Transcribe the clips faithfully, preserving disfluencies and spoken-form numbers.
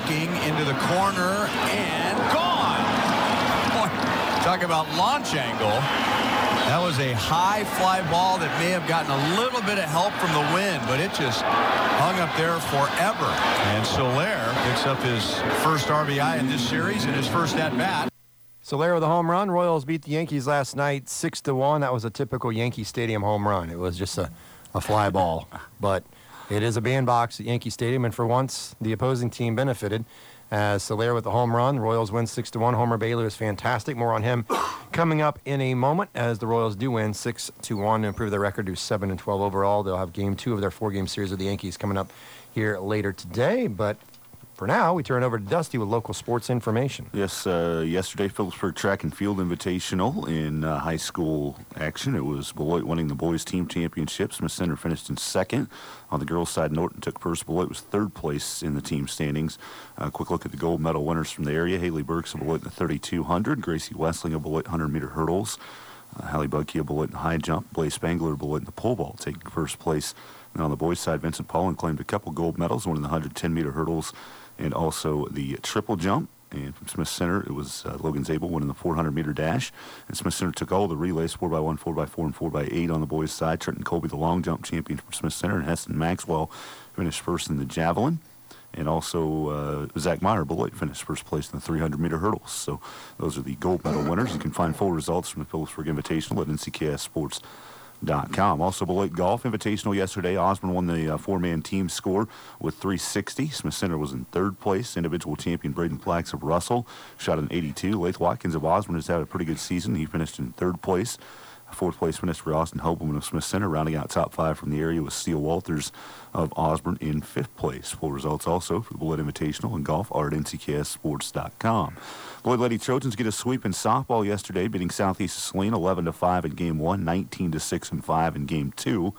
looking into the corner and gone. Boy, talk about launch angle. That was a high fly ball that may have gotten a little bit of help from the wind, but it just hung up there forever. And Soler picks up his first R B I in this series and his first at-bat. Soler with a home run. Royals beat the Yankees last night six to one. That was a typical Yankee Stadium home run. It was just a, a fly ball. But it is a bandbox at Yankee Stadium, and for once, the opposing team benefited. As Soler with the home run, the Royals win six to one. Homer Bailey was fantastic. More on him coming up in a moment as the Royals do win six to one to improve their record to seven and twelve overall. They'll have game two of their four-game series with the Yankees coming up here later today. But for now, we turn over to Dusty with local sports information. Yes, uh, yesterday, Phillipsburg Track and Field Invitational in uh, high school action. It was Beloit winning the boys' team championship. Smith Center finished in second. On the girls' side, Norton took first. Beloit was third place in the team standings. A uh, quick look at the gold medal winners from the area. Haley Burks of Beloit in the thirty-two hundred. Gracie Westling of Beloit one hundred meter hurdles. Uh, Hallie Budke of Beloit in high jump. Blaze Spangler of Beloit in the pole vault taking first place. And on the boys' side, Vincent Paulin claimed a couple gold medals, one in the one hundred ten meter hurdles and also the triple jump. And from Smith Center, it was uh, Logan Zabel winning the four hundred meter dash. And Smith Center took all the relays, four by one, four by four, and four by eight on the boys' side. Trenton Colby, the long jump champion from Smith Center, and Heston Maxwell finished first in the javelin. And also uh, Zach Meyer, Beloit, finished first place in the three hundred meter hurdles. So those are the gold medal winners. You can find full results from the Phillipsburg Invitational at N C K S Sports dot com. Also, Beloit Golf Invitational yesterday. Osborne won the uh, four-man team score with three sixty. Smith Center was in third place. Individual champion Braden Plax of Russell shot an eighty-two. Lath Watkins of Osborne has had a pretty good season. He finished in third place. Fourth place finish for Austin Hopelman of Smith Center. Rounding out top five from the area was Steele Walters of Osborne in fifth place. Full results also for the Beloit Invitational and golf are at N C K S Sports dot com. Beloit Lady Trojans get a sweep in softball yesterday, beating Southeast Saline eleven to five in game one, nineteen to six and five in game two.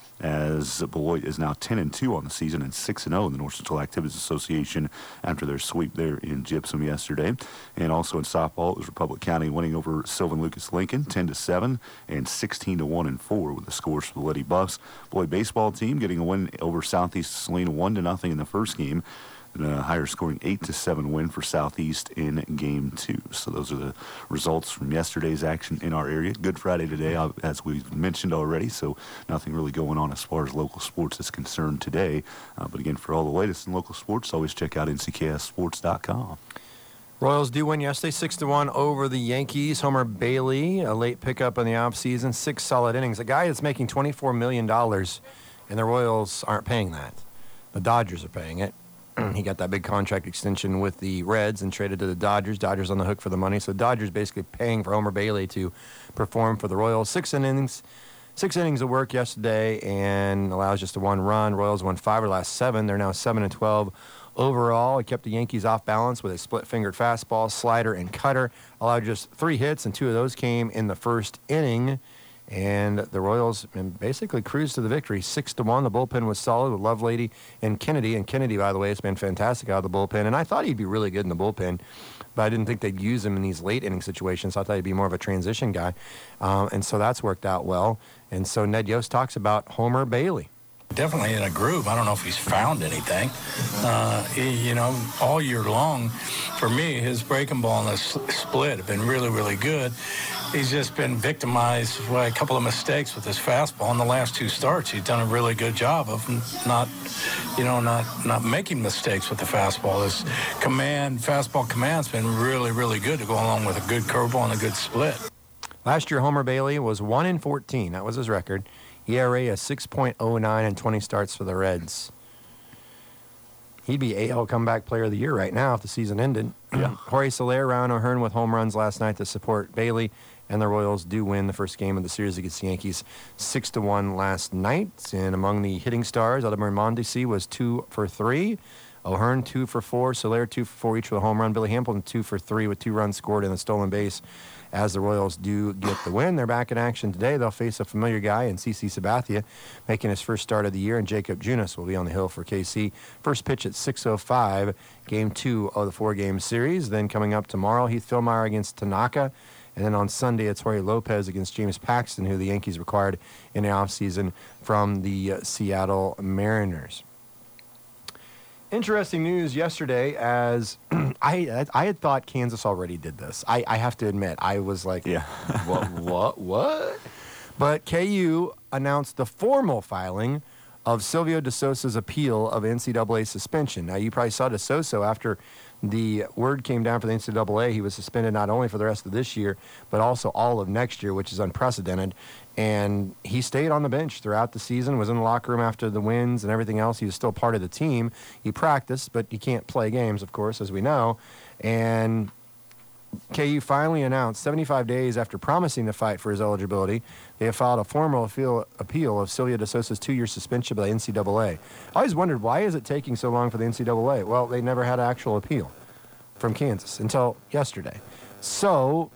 As Beloit is now ten and two on the season and six and oh in the North Central Activities Association after their sweep there in Gypsum yesterday. And also in softball, it was Republic County winning over Sylvan Lucas Lincoln ten to seven and sixteen to one and four with the scores for the Lady Buffs. Beloit baseball team getting a win over Southeast Saline one to nothing in the first game. A higher scoring eight to seven win for Southeast in game two. So those are the results from yesterday's action in our area. Good Friday today, as we've mentioned already, so nothing really going on as far as local sports is concerned today. Uh, but again, for all the latest in local sports, always check out N C K S Sports dot com. Royals do win yesterday, six to one over the Yankees. Homer Bailey, a late pickup in the offseason, six solid innings. A guy that's making twenty-four million dollars, and the Royals aren't paying that. The Dodgers are paying it. He got that big contract extension with the Reds and traded to the Dodgers. Dodgers on the hook for the money. So Dodgers basically paying for Homer Bailey to perform for the Royals. Six innings, six innings of work yesterday and allows just a one run. Royals won five of the last seven. They're now seven and twelve overall. It kept the Yankees off balance with a split-fingered fastball, slider, and cutter. Allowed just three hits, and two of those came in the first inning. And the Royals basically cruised to the victory, six to one. The bullpen was solid with Lovelady and Kennedy. And Kennedy, by the way, has been fantastic out of the bullpen. And I thought he'd be really good in the bullpen, but I didn't think they'd use him in these late inning situations. I thought he'd be more of a transition guy. Um, and so that's worked out well. And so Ned Yost talks about Homer Bailey. Definitely in a groove. I don't know if he's found anything. Uh, he, you know, all year long, for me, his breaking ball and the split have been really, really good. He's just been victimized by a couple of mistakes with his fastball in the last two starts. He's done a really good job of not, you know, not not making mistakes with the fastball. His command, fastball command's been really, really good to go along with a good curveball and a good split. Last year, Homer Bailey was one in fourteen. That was his record. E R A of six point oh nine and twenty starts for the Reds. He'd be A L Comeback Player of the Year right now if the season ended. Yeah. Jorge Soler, Ryan O'Hearn with home runs last night to support Bailey, and the Royals do win the first game of the series against the Yankees six to one last night. And among the hitting stars, Ademar Mondesi was two for three. O'Hearn two for four. Soler two for four each with a home run. Billy Hamilton two for three with two runs scored and a stolen base. As the Royals do get the win, they're back in action today. They'll face a familiar guy in C C Sabathia, making his first start of the year, and Jacob Junis will be on the hill for K C. First pitch at six oh five, game two of the four-game series. Then coming up tomorrow, Heath Fillmyer against Tanaka. And then on Sunday, it's Jorge Lopez against James Paxton, who the Yankees required in the offseason from the uh, Seattle Mariners. Interesting news yesterday as I I had thought Kansas already did this. I, I have to admit, I was like, Yeah. what, what, what? But K U announced the formal filing of Silvio De Sousa's appeal of N C double A suspension. Now, you probably saw De Sousa after the word came down for the N C double A. He was suspended not only for the rest of this year, but also all of next year, which is unprecedented. And he stayed on the bench throughout the season, was in the locker room after the wins and everything else. He was still part of the team. He practiced, but he can't play games, of course, as we know. And K U finally announced seventy-five days after promising to fight for his eligibility, they have filed a formal appeal, appeal of Silvio De Sousa's two-year suspension by the N C double A. I always wondered, why is it taking so long for the N C double A? Well, they never had an actual appeal from Kansas until yesterday. So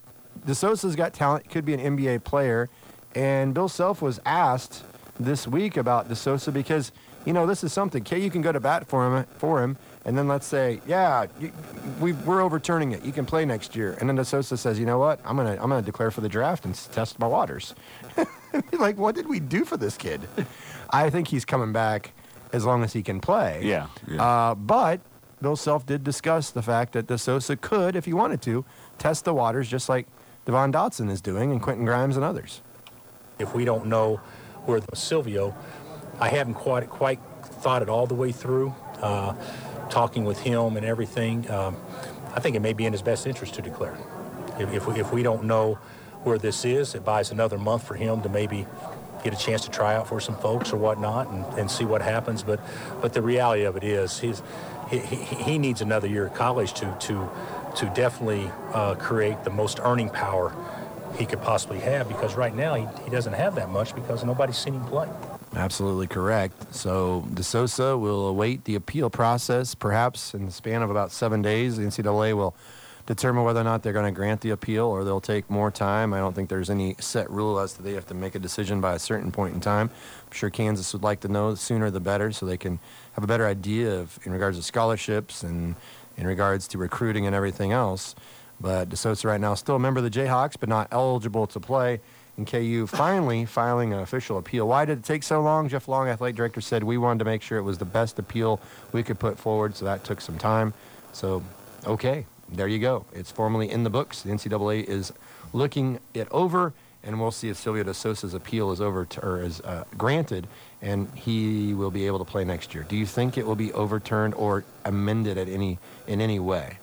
De Sousa's got talent, could be an N B A player. And Bill Self was asked this week about De Sousa because, you know, this is something. K U can go to bat for him, for him and then let's say, yeah, you, we, we're overturning it. You can play next year. And then De Sousa says, you know what? I'm going to I'm gonna declare for the draft and test my waters. Like, what did we do for this kid? I think he's coming back as long as he can play. Yeah. yeah. Uh, but Bill Self did discuss the fact that De Sousa could, if he wanted to, test the waters just like Devon Dotson is doing and Quentin Grimes and others. If we don't know where the Silvio, I haven't quite quite thought it all the way through. Uh, talking with him and everything, um, I think it may be in his best interest to declare. If, if, we, if we don't know where this is, it buys another month for him to maybe get a chance to try out for some folks or whatnot and, and see what happens. But but the reality of it is he's, he, he, he needs another year at college to, to, to definitely uh, create the most earning power he could possibly have, because right now he, he doesn't have that much because nobody's seen him play. Absolutely correct. So De Sousa will await the appeal process. Perhaps in the span of about seven days, the N C double A will determine whether or not they're going to grant the appeal or they'll take more time. I don't think there's any set rule as to they have to make a decision by a certain point in time. I'm sure Kansas would like to know the sooner the better so they can have a better idea of in regards to scholarships and in regards to recruiting and everything else. But De Sousa right now is still a member of the Jayhawks, but not eligible to play. And K U finally filing an official appeal. Why did it take so long? Jeff Long, athletic director, said we wanted to make sure it was the best appeal we could put forward, so that took some time. So, okay, there you go. It's formally in the books. The N C double A is looking it over, and we'll see if Silvio De Sousa's appeal is over to, or is uh, granted, and he will be able to play next year. Do you think it will be overturned or amended at any in any way?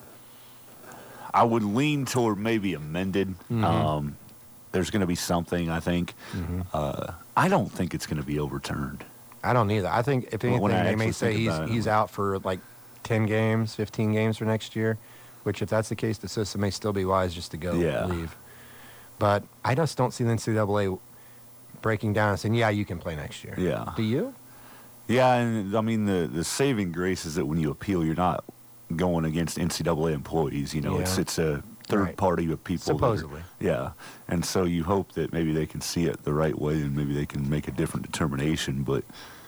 I would lean toward maybe amended. Mm-hmm. Um, there's going to be something, I think. Mm-hmm. Uh, I don't think it's going to be overturned. I don't either. I think, if anything, When I they may actually say think he's about it. he's out for like ten games, fifteen games for next year, which if that's the case, the system may still be wise just to go Yeah. leave. But I just don't see the N C double A breaking down and saying, yeah, you can play next year. Yeah. Do you? Yeah, and I mean, the, the saving grace is that when you appeal, you're not going against N C double A employees. You know, Yeah. it's it's a third Right. party of people. that are- Supposedly. yeah. And so you hope that maybe they can see it the right way and maybe they can make a different determination. But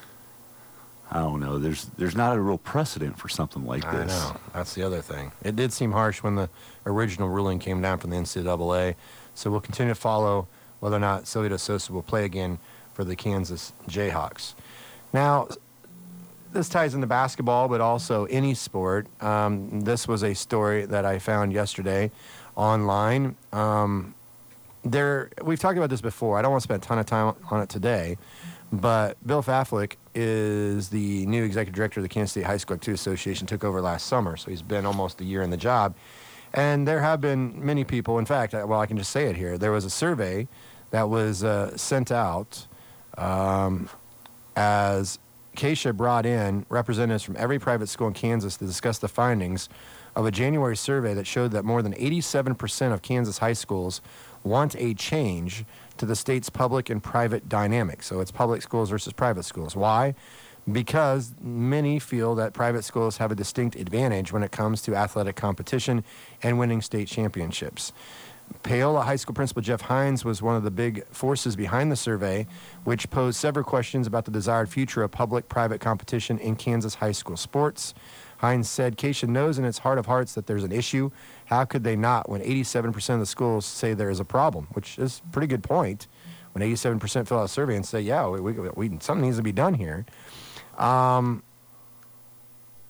I don't know. There's there's not a real precedent for something like I this. know. That's the other thing. It did seem harsh when the original ruling came down from the N C double A. So we'll continue to follow whether or not Silvio De Sousa will play again for the Kansas Jayhawks. Now, this ties into basketball, but also any sport. Um, this was a story that I found yesterday online. Um, there, we've talked about this before. I don't want to spend a ton of time on it today, but Bill Faflick is the new executive director of the Kansas State High School Activity Association, took over last summer, so he's been almost a year in the job. And there have been many people, in fact, well, I can just say it here. There was a survey that was uh, sent out um, as Keisha brought in representatives from every private school in Kansas to discuss the findings of a January survey that showed that more than eighty-seven percent of Kansas high schools want a change to the state's public and private dynamic. So it's public schools versus private schools. Why? Because many feel that private schools have a distinct advantage when it comes to athletic competition and winning state championships. Paola High School Principal Jeff Hines was one of the big forces behind the survey, which posed several questions about the desired future of public-private competition in Kansas high school sports. Hines said, Keisha knows in its heart of hearts that there's an issue. How could they not when eighty-seven percent of the schools say there is a problem, which is a pretty good point. When eighty-seven percent fill out a survey and say, yeah, we, we, we, something needs to be done here. Um,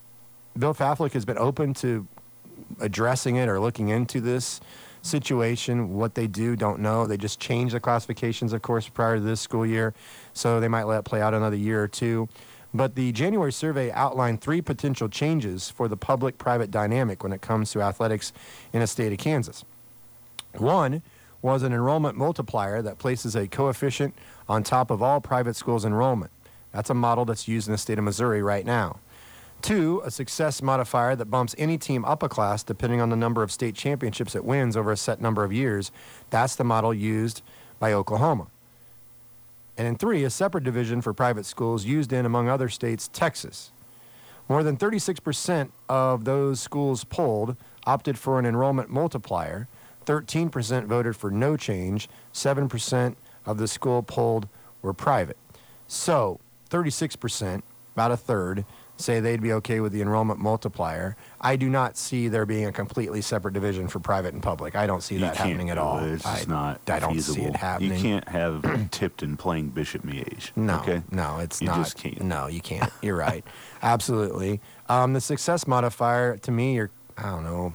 Bill Faflick has been open to addressing it or looking into this situation. What they do, don't know. They just changed the classifications, of course, prior to this school year, so they might let it play out another year or two. But the January survey outlined three potential changes for the public-private dynamic when it comes to athletics in the state of Kansas. One was an enrollment multiplier that places a coefficient on top of all private schools' enrollment. That's a model that's used in the state of Missouri right now. Two, a success modifier that bumps any team up a class depending on the number of state championships it wins over a set number of years. That's the model used by Oklahoma. And in three, a separate division for private schools used in, among other states, Texas. More than thirty-six percent of those schools polled opted for an enrollment multiplier. thirteen percent voted for no change. seven percent of the school polled were private. So, thirty-six percent, about a third, say they'd be okay with the enrollment multiplier. I do not see there being a completely separate division for private and public. I don't see that happening at all. It's just not I don't feasible. see it happening. You can't have Tipton playing Bishop Miege. No, okay? no, it's you not. You just can't. No, you can't. You're right. Absolutely. Um, the success modifier, to me, you're, I don't know.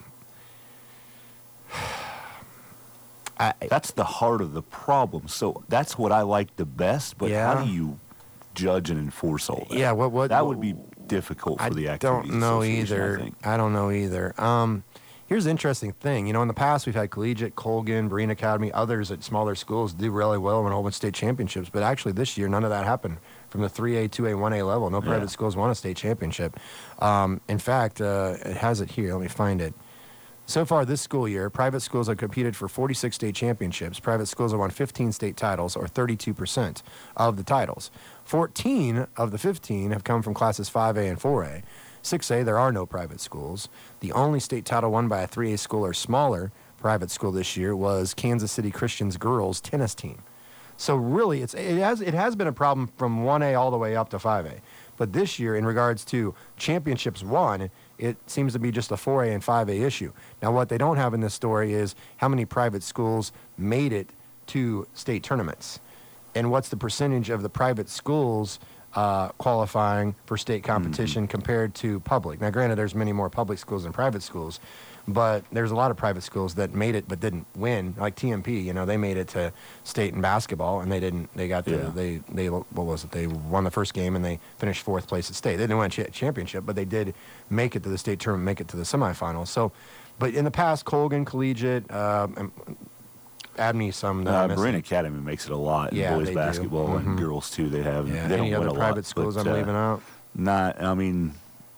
I, That's the heart of the problem. So that's what I like the best, but Yeah. how do you judge and enforce all that? Yeah, what- what- that would be difficult for I the activities don't know association, either. I think. I don't know either. Um, here's the interesting thing. You know, in the past, we've had Collegiate, Colgan, Breen Academy, others at smaller schools do really well in a whole bunch of state championships. But actually, this year, none of that happened. From the three A, two A, one A level, no private Yeah. schools won a state championship. Um, in fact, uh, it has it here. Let me find it. So far this school year, private schools have competed for forty-six state championships. Private schools have won fifteen state titles, or thirty-two percent of the titles. fourteen of the fifteen have come from classes five A and four A. six A, there are no private schools. The only state title won by a three A school or smaller private school this year was Kansas City Christian's girls tennis team. So really, it's, it has it has been a problem from one A all the way up to five A. But this year, in regards to championships won, it seems to be just a four A and five A issue. Now, what they don't have in this story is how many private schools made it to state tournaments, and what's the percentage of the private schools uh, qualifying for state competition mm-hmm. compared to public. Now, granted, there's many more public schools than private schools, but there's a lot of private schools that made it but didn't win, like T M P. You know, they made it to state in basketball, and they didn't. They got the Yeah. they they what was it? They won the first game and they finished fourth place at state. They didn't win a ch- championship, but they did make it to the state tournament, make it to the semifinals. So, but in the past, Colgan, Collegiate, uh, and Abney, some. that I'm Uh, missing. Bryn Academy makes it a lot in Yeah, boys they do. basketball Mhm. and girls too. They have Yeah. they Any don't other win a private lot, schools but, I'm uh, leaving out? Not, I mean,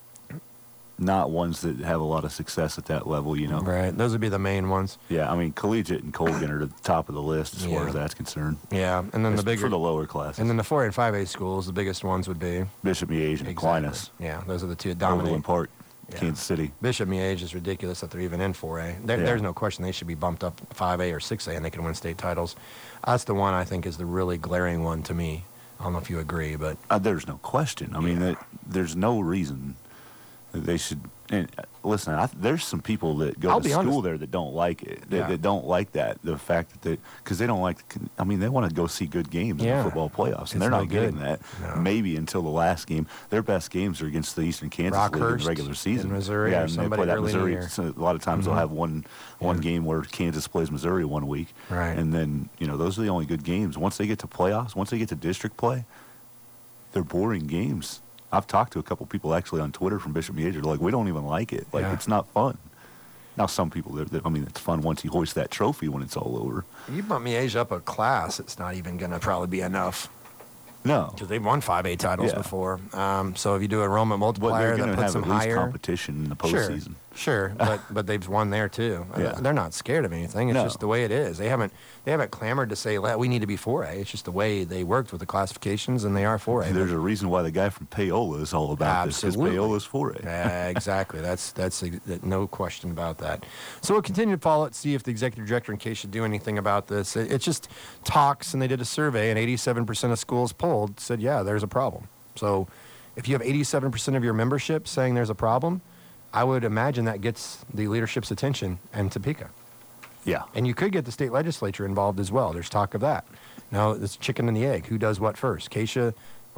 not ones that have a lot of success at that level. You know, Right. Those would be the main ones. yeah. I mean, Collegiate and Colgan are at the top of the list as far Yeah. as that's concerned. Yeah, and then It's the bigger for the lower classes. and then the four A and five A schools, the biggest ones would be Bishop Miege and Aquinas, Yeah, those are the two that dominate. Overland Park, Yeah. Kansas City. Bishop Miege is ridiculous that they're even in four A. There, Yeah. There's no question they should be bumped up five A or six A and they can win state titles. That's the one I think is the really glaring one to me. I don't know if you agree, but Uh, there's no question. I mean, that, there's no reason that they should. And uh, listen, I, there's some people that go I'll to be school honest. there that don't like it. That, Yeah. that don't like that. The fact that they, because they don't like. I mean, they want to go see good games in Yeah. the football playoffs, It's and they're no not getting good. that. No. Maybe until the last game. Their best games are against the Eastern Kansas League in Rockhurst the regular season. in Missouri yeah, or and they somebody play that early in the Missouri. year. So a lot of times Mhm. they'll have one one Yeah. game where Kansas plays Missouri one week, Right. and then you know those are the only good games. Once they get to playoffs, once they get to district play, they're boring games. I've talked to a couple people actually on Twitter from Bishop Miege. They're like, we don't even like it. Like, Yeah. it's not fun. Now, some people, they're, they're, I mean, it's fun once you hoist that trophy when it's all over. you bump Miege up a class, it's not even going to probably be enough. No. Because they've won five A titles Yeah. before. Um, so if you do a enrollment But multiplier they're going that to puts have them at least higher. competition in the postseason. Sure, but but they've won there too. Uh, Yeah. They're not scared of anything. It's No. just the way it is. They haven't they haven't clamored to say "Let- we need to be four A. It's just the way they worked with the classifications, and they are four A. There's a reason why the guy from Paola is all about this, Absolutely. because Paola's for it. Yeah, exactly. That's that's ex- that- no question about that. So we'll continue to follow it, see if the executive director in case should do anything about this. It, it's just talks, and they did a survey, and eighty-seven percent of schools polled said, yeah, there's a problem. So if you have eighty-seven percent of your membership saying there's a problem, I would imagine that gets the leadership's attention in Topeka. Yeah. And you could get the state legislature involved as well. There's talk of that. Now, it's chicken and the egg. Who does what first, Keisha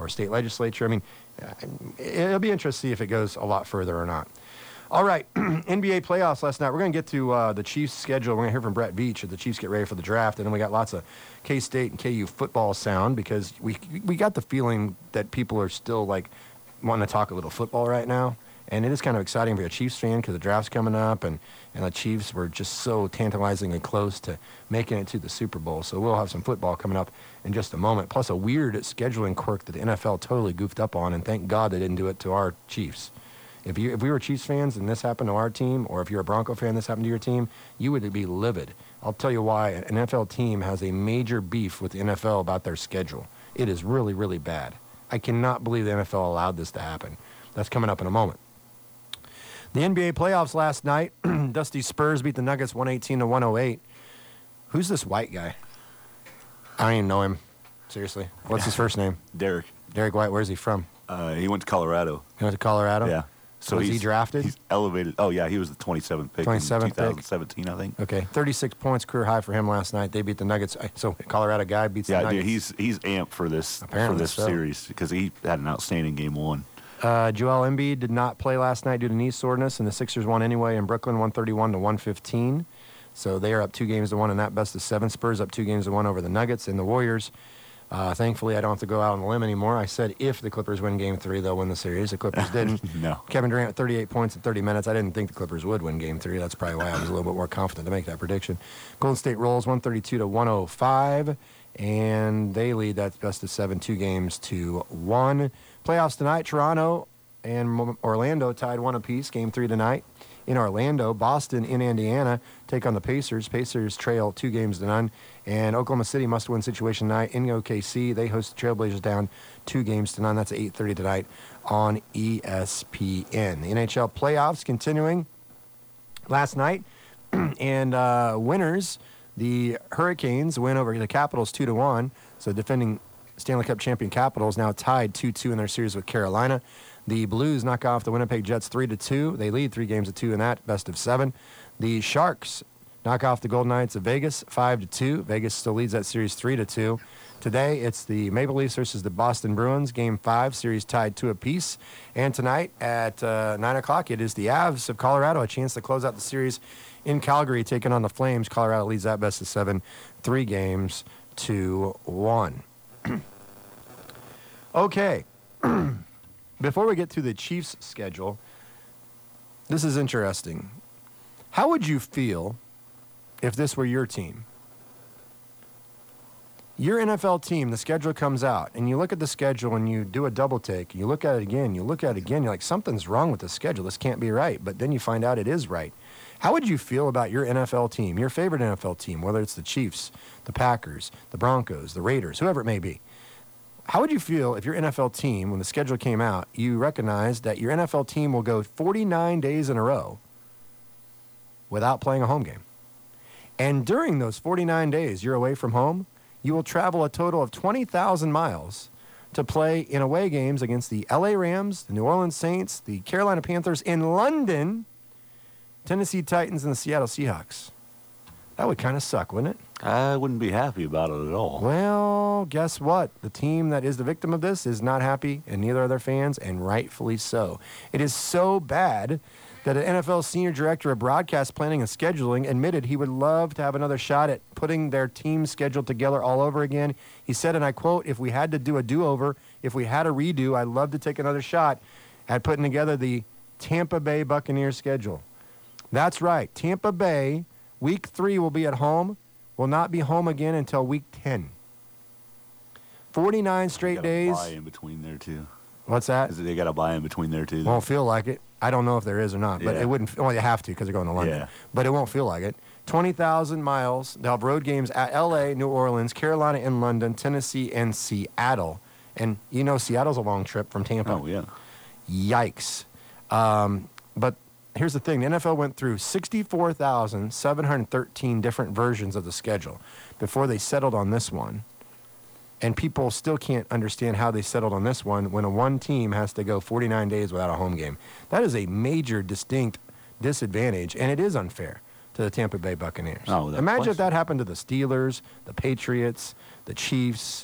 or state legislature. I mean, it'll be interesting to see if it goes a lot further or not. All right, N B A playoffs last night. We're going to get to uh, the Chiefs' schedule. We're going to hear from Brett Veach as the Chiefs get ready for the draft. And then we got lots of K-State and K U football sound because we we got the feeling that people are still, like, wanting to talk a little football right now. And it is kind of exciting for a Chiefs fan because the draft's coming up, and, and the Chiefs were just so tantalizingly close to making it to the Super Bowl. So we'll have some football coming up in just a moment, plus a weird scheduling quirk that the N F L totally goofed up on, and thank God they didn't do it to our Chiefs. If you if we were Chiefs fans and this happened to our team, or if you're a Bronco fan and this happened to your team, you would be livid. I'll tell you why. An N F L team has a major beef with the N F L about their schedule. It is really, really bad. I cannot believe the N F L allowed this to happen. That's coming up in a moment. The N B A playoffs last night, Dusty Spurs beat the Nuggets one eighteen to one oh eight. Who's this white guy? I don't even know him. Seriously. What's his first name? Derek. Derek White. Where's he from? Uh, he went to Colorado. He went to Colorado? Yeah. So was he drafted? He's elevated. Oh, yeah, he was the twenty-seventh pick twenty-seventh in twenty seventeen, pick. I think. Okay, thirty-six points, career high for him last night. They beat the Nuggets. So Colorado guy beats yeah, the Nuggets. Yeah, dude, he's he's amped for this Apparently for this so. series because he had an outstanding game one. Uh, Joel Embiid did not play last night due to knee soreness, and the Sixers won anyway in Brooklyn, one thirty-one to one fifteen. So they are up two games to one in that best of seven. Spurs up two games to one over the Nuggets and the Warriors. Uh, thankfully, I don't have to go out on the limb anymore. I said if the Clippers win Game Three, they'll win the series. The Clippers didn't. No. Kevin Durant, thirty-eight points in thirty minutes. I didn't think the Clippers would win Game Three. That's probably why I was a little bit more confident to make that prediction. Golden State rolls one thirty-two to one oh five, and they lead that best of seven, two games to one. Playoffs tonight: Toronto and Orlando tied one apiece. Game Three tonight. In Orlando, Boston in Indiana take on the Pacers. Pacers trail two games to none. And Oklahoma City must-win situation tonight. In O K C, they host the Trailblazers down two games to none. That's at eight thirty tonight on E S P N. The N H L playoffs continuing last night. and uh, winners, the Hurricanes win over the Capitals two to one. So defending Stanley Cup champion Capitals now tied two two in their series with Carolina. The Blues knock off the Winnipeg Jets three to two. They lead three games to two in that, best of seven. The Sharks knock off the Golden Knights of Vegas five to two. Vegas still leads that series three to two. Today, it's the Maple Leafs versus the Boston Bruins, game five, series tied two apiece. And tonight at uh, nine o'clock, it is the Avs of Colorado, a chance to close out the series in Calgary, taking on the Flames. Colorado leads that best of seven, three games to one. Okay. Before we get to the Chiefs' schedule, this is interesting. How would you feel if this were your team? Your N F L team, the schedule comes out, and you look at the schedule and you do a double take, and you look at it again, you look at it again, you're like, something's wrong with the schedule. This can't be right. But then you find out it is right. How would you feel about your N F L team, your favorite N F L team, whether it's the Chiefs, the Packers, the Broncos, the Raiders, whoever it may be? How would you feel if your N F L team, when the schedule came out, you recognized that your N F L team will go forty-nine days in a row without playing a home game? And during those forty-nine days you're away from home, you will travel a total of twenty thousand miles to play in away games against the L A Rams, the New Orleans Saints, the Carolina Panthers, in London, Tennessee Titans, and the Seattle Seahawks. That would kind of suck, wouldn't it? I wouldn't be happy about it at all. Well, guess what? The team that is the victim of this is not happy, and neither are their fans, and rightfully so. It is so bad that an N F L senior director of broadcast planning and scheduling admitted he would love to have another shot at putting their team schedule together all over again. He said, and I quote, "If we had to do a do-over, if we had a redo, I'd love to take another shot at putting together the Tampa Bay Buccaneers schedule." That's right. Tampa Bay, week three will be at home, will not be home again until week ten. forty-nine straight they days. Buy in between there too. What's that? They got to buy in between there too. Won't feel like it. I don't know if there is or not, but Yeah. it wouldn't. Well, you have to because they're going to London. Yeah. But it won't feel like it. twenty thousand miles. They'll have road games at L A, New Orleans, Carolina, and London, Tennessee, and Seattle. And you know Seattle's a long trip from Tampa. Oh yeah. Yikes. Um, but here's the thing. The N F L went through sixty-four thousand seven hundred thirteen different versions of the schedule before they settled on this one. And people still can't understand how they settled on this one when a one team has to go forty-nine days without a home game. That is a major, distinct disadvantage, and it is unfair to the Tampa Bay Buccaneers. Oh, without Imagine question. if that happened to the Steelers, the Patriots, the Chiefs,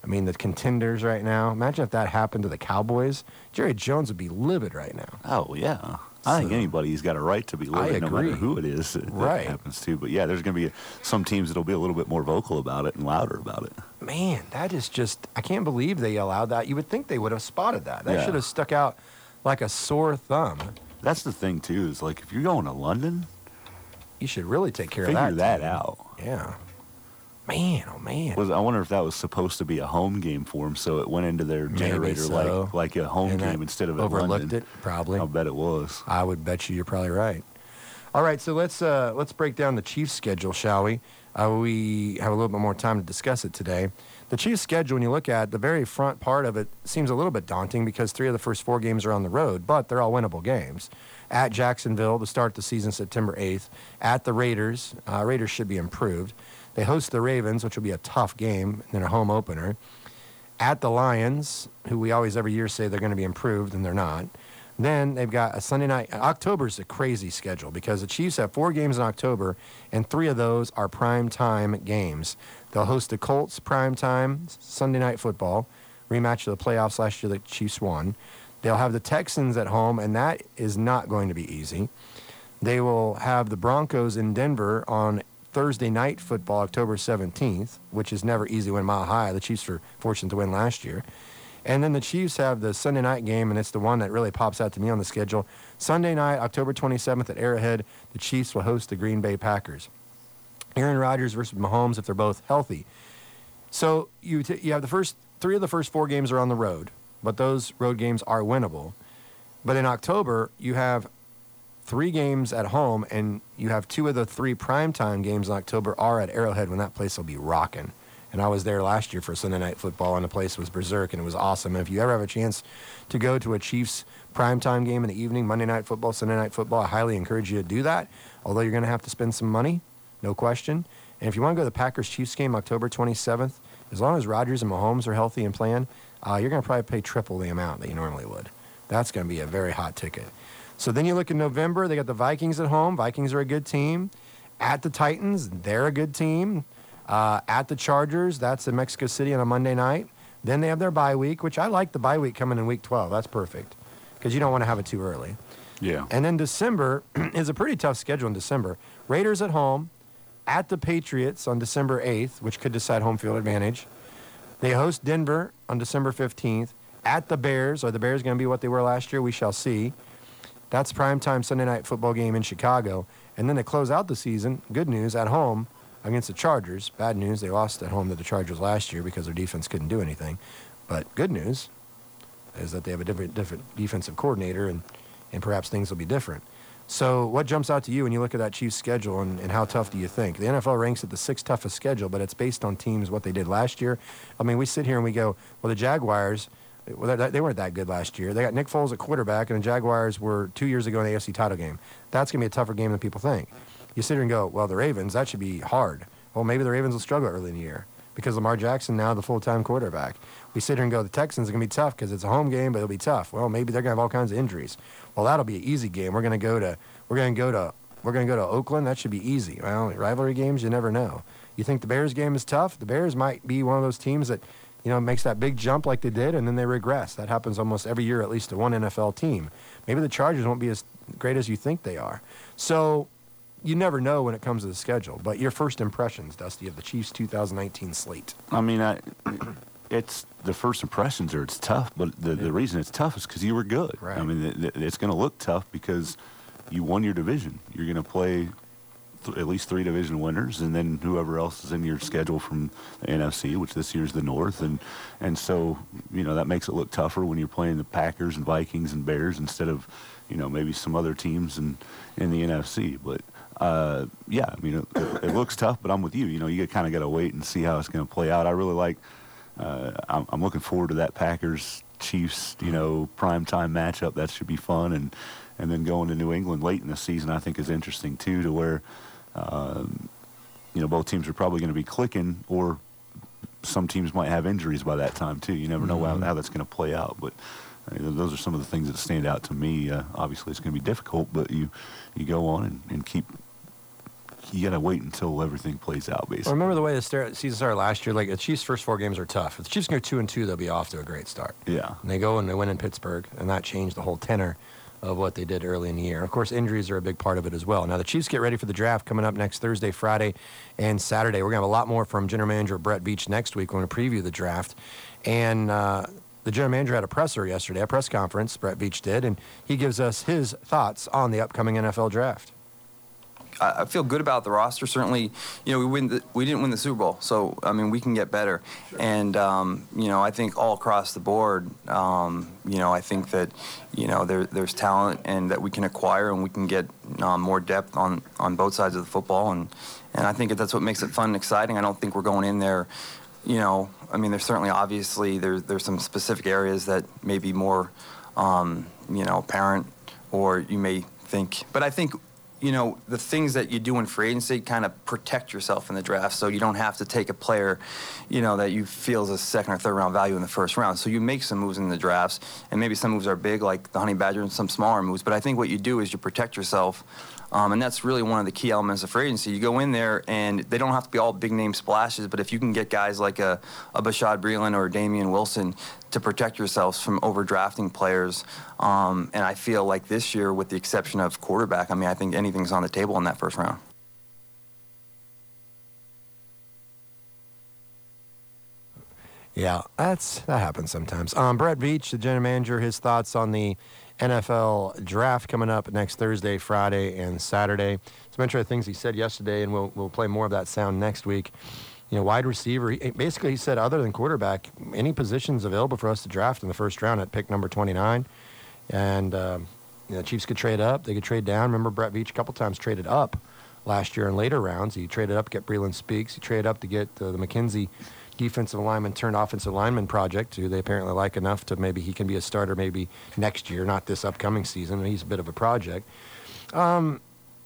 I mean, the contenders right now. Imagine if that happened to the Cowboys. Jerry Jones would be livid right now. Oh, yeah. I think So- anybody's got a right to be livid, no matter agree. who it is that, that Right. happens to. But yeah, there's going to be some teams that'll be a little bit more vocal about it and louder about it. Man, that is just, I can't believe they allowed that. You would think they would have spotted that. That Yeah. should have stuck out like a sore thumb. That's the thing too. Is like if you're going to London, You should really take care figure of that. that team. out. Yeah. Man, oh man. Was I wonder if that was supposed to be a home game for them, so it went into their Maybe generator so. like like a home And that game instead of a overlooked London. it, probably. I'll bet it was. I would bet you you're probably right. All right, so let's uh, let's break down the Chiefs' schedule, shall we? Uh, we have a little bit more time to discuss it today. The Chiefs' schedule, when you look at the very front part of it, seems a little bit daunting because three of the first four games are on the road, but they're all winnable games. At Jacksonville to start the season September eighth. At the Raiders, uh, Raiders should be improved. They host the Ravens, which will be a tough game, and then a home opener. At the Lions, who we always every year say they're going to be improved, and they're not. Then they've got a Sunday night. October's a crazy schedule because the Chiefs have four games in October, and three of those are prime time games. They'll host the Colts prime time Sunday night football, rematch of the playoffs last year the Chiefs won. They'll have the Texans at home, and that is not going to be easy. They will have the Broncos in Denver on Thursday night football, October seventeenth, which is never easy to win Mile High. The Chiefs were fortunate to win last year. And then the Chiefs have the Sunday night game, and it's the one that really pops out to me on the schedule. Sunday night, October twenty-seventh at Arrowhead, the Chiefs will host the Green Bay Packers. Aaron Rodgers versus Mahomes if they're both healthy. So you t- you have the first three of the first four games are on the road, but those road games are winnable. But in October, you have three games at home, and you have two of the three primetime games in October are at Arrowhead when that place will be rocking. And I was there last year for Sunday Night Football, and the place was berserk, and it was awesome. And if you ever have a chance to go to a Chiefs primetime game in the evening, Monday Night Football, Sunday Night Football, I highly encourage you to do that, although you're going to have to spend some money, no question. And if you want to go to the Packers-Chiefs game October twenty-seventh, as long as Rodgers and Mahomes are healthy and playing, uh, you're going to probably pay triple the amount that you normally would. That's going to be a very hot ticket. So then you look in November, they got the Vikings at home. Vikings are a good team. At the Titans, they're a good team. Uh, at the Chargers, that's in Mexico City on a Monday night. Then they have their bye week, which I like the bye week coming in week twelve. That's perfect because you don't want to have it too early. Yeah. And then December is a pretty tough schedule in December. Raiders at home, at the Patriots on December eighth, which could decide home field advantage. They host Denver on December fifteenth. At the Bears. Are the Bears going to be what they were last year? We shall see. That's primetime Sunday night football game in Chicago. And then they close out the season, good news, at home against the Chargers. Bad news, they lost at home to the Chargers last year because their defense couldn't do anything. But good news is that they have a different different defensive coordinator, and, and perhaps things will be different. So what jumps out to you when you look at that Chiefs schedule, and, and how tough do you think? The N F L ranks it the sixth toughest schedule, but it's based on teams, what they did last year. I mean, we sit here and we go, well, the Jaguars, well, they weren't that good last year. They got Nick Foles at quarterback, and the Jaguars were two years ago in the A F C title game. That's going to be a tougher game than people think. You sit here and go, well, the Ravens, that should be hard. Well, maybe the Ravens will struggle early in the year because Lamar Jackson now the full-time quarterback. We sit here and go, the Texans are going to be tough because it's a home game, but it'll be tough. Well, maybe they're going to have all kinds of injuries. Well, that'll be an easy game. We're going to go to we're going to go to we're going to go to Oakland. That should be easy. Well, rivalry games, you never know. You think the Bears game is tough? The Bears might be one of those teams that, you know, makes that big jump like they did, and then they regress. That happens almost every year, at least to one N F L team. Maybe the Chargers won't be as great as you think they are. So you never know when it comes to the schedule. But your first impressions, Dusty, of the Chiefs' two thousand nineteen slate. I mean, I, it's the first impressions are it's tough, but the, the reason it's tough is because you were good. Right. I mean, it, it- it's going to look tough because you won your division. You're going to play th- at least three division winners, and then whoever else is in your schedule from the N F C, which this year's the North, and and so you know that makes it look tougher when you're playing the Packers and Vikings and Bears instead of you know maybe some other teams in in the N F C, but. Uh, yeah, I mean, it, it looks tough, but I'm with you. You know, you kind of got to wait and see how it's going to play out. I really like, uh, I'm, I'm looking forward to that Packers-Chiefs, you know, primetime matchup. That should be fun. And, and then going to New England late in the season, I think is interesting, too, to where, um, you know, both teams are probably going to be clicking, or some teams might have injuries by that time, too. You never know Mm-hmm. how, how that's going to play out. But I mean, those are some of the things that stand out to me. Uh, obviously, it's going to be difficult, but you, you go on and, and keep you got to wait until everything plays out, basically. Well, remember the way the start, season started last year? Like, the Chiefs' first four games are tough. If the Chiefs go two and two, they'll be off to a great start. Yeah. And they go and they win in Pittsburgh, and that changed the whole tenor of what they did early in the year. Of course, injuries are a big part of it as well. Now, the Chiefs get ready for the draft coming up next Thursday, Friday, and Saturday. We're going to have a lot more from General Manager Brett Veach next week when we preview the draft. And uh, the General Manager had a presser yesterday, a press conference, Brett Veach did, and he gives us his thoughts on the upcoming N F L draft. I feel good about the roster. Certainly, you know, we win the, we didn't win the Super Bowl, so I mean, we can get better. Sure. And um, you know, I think all across the board, um, you know, I think that you know there, there's talent and that we can acquire and we can get um, more depth on, on both sides of the football. And and I think that's what makes it fun and exciting. I don't think we're going in there. You know, I mean, there's certainly obviously there's there's some specific areas that may be more, um, you know, apparent, or you may think, but I think. You know, the things that you do in free agency kind of protect yourself in the draft, so you don't have to take a player, you know, that you feel is a second or third round value in the first round. So you make some moves in the drafts, and maybe some moves are big, like the Honey Badger, and some smaller moves. But I think what you do is you protect yourself, um, and that's really one of the key elements of free agency. You go in there, and they don't have to be all big name splashes, but if you can get guys like a, a Bashaud Breeland or Damian Wilson to protect yourselves from overdrafting players. Um, and I feel like this year, with the exception of quarterback, I mean, I think anything's on the table in that first round. Yeah, that's that happens sometimes. Um, Brett Veach, the general manager, his thoughts on the N F L draft coming up next Thursday, Friday, and Saturday. Some interesting things he said yesterday, and we'll we'll play more of that sound next week. You know, wide receiver. He, basically, he said, other than quarterback, any positions available for us to draft in the first round at pick number twenty-nine. And um, you know, the Chiefs could trade up. They could trade down. Remember, Brett Veach a couple times traded up last year in later rounds. He traded up to get Breeland Speaks. He traded up to get uh, the McKenzie defensive lineman turned offensive lineman project, who they apparently like enough to maybe he can be a starter maybe next year, not this upcoming season. He's a bit of a project. Um,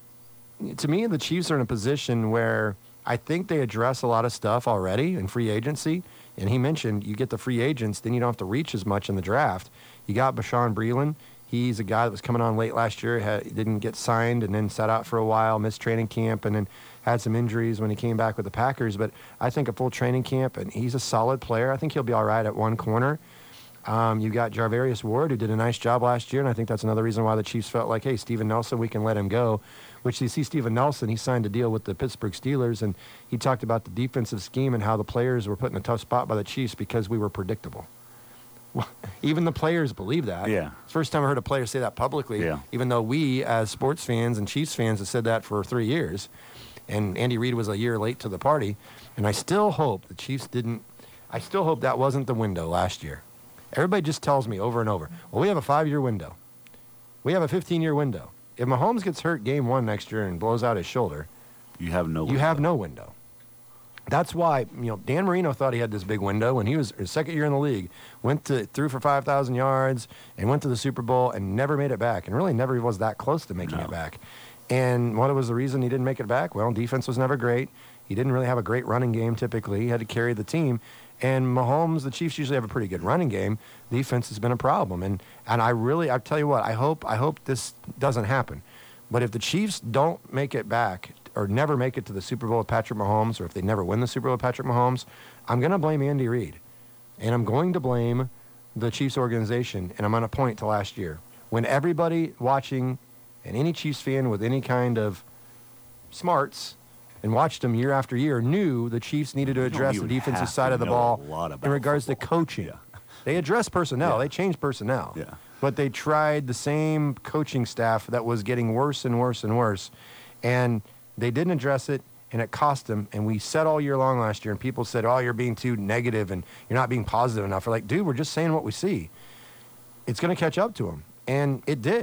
to me, the Chiefs are in a position where I think they address a lot of stuff already in free agency. And he mentioned you get the free agents, then you don't have to reach as much in the draft. You got Bashaud Breeland. He's a guy that was coming on late last year, had, didn't get signed, and then sat out for a while, missed training camp, and then had some injuries when he came back with the Packers. But I think a full training camp, and he's a solid player. I think he'll be all right at one corner. Um, you got Jarvarius Ward, who did a nice job last year, and I think that's another reason why the Chiefs felt like, hey, Steven Nelson, we can let him go. Which you see Steven Nelson, he signed a deal with the Pittsburgh Steelers, and he talked about the defensive scheme and how the players were put in a tough spot by the Chiefs because we were predictable. Well, even the players believe that. Yeah. It's the first time I heard a player say that publicly, yeah. even though we, as sports fans and Chiefs fans, have said that for three years. And Andy Reid was a year late to the party. And I still hope the Chiefs didn't – I still hope that wasn't the window last year. Everybody just tells me over and over, well, we have a five-year window. We have a fifteen-year window. If Mahomes gets hurt game one next year and blows out his shoulder, you have no you window. have no window. That's why, you know, Dan Marino thought he had this big window when he was his second year in the league, went to threw for five thousand yards and went to the Super Bowl and never made it back, and really never was that close to making no. it back. And what was the reason he didn't make it back? Well, defense was never great. He didn't really have a great running game typically. He had to carry the team. And Mahomes, the Chiefs usually have a pretty good running game. Defense has been a problem. And and I really, I tell you what, I hope I hope this doesn't happen. But if the Chiefs don't make it back or never make it to the Super Bowl with Patrick Mahomes, or if they never win the Super Bowl with Patrick Mahomes, I'm going to blame Andy Reid. And I'm going to blame the Chiefs organization, and I'm going to point to last year. When everybody watching, and any Chiefs fan with any kind of smarts, and watched them year after year, knew the Chiefs needed to address the defensive side of the ball in regards to coaching. Yeah. They addressed personnel. Yeah. They changed personnel. Yeah. But they tried the same coaching staff that was getting worse and worse and worse. And they didn't address it, and it cost them. And we said all year long last year, and people said, oh, you're being too negative and you're not being positive enough. We're like, dude, we're just saying what we see. It's going to catch up to them. And it did.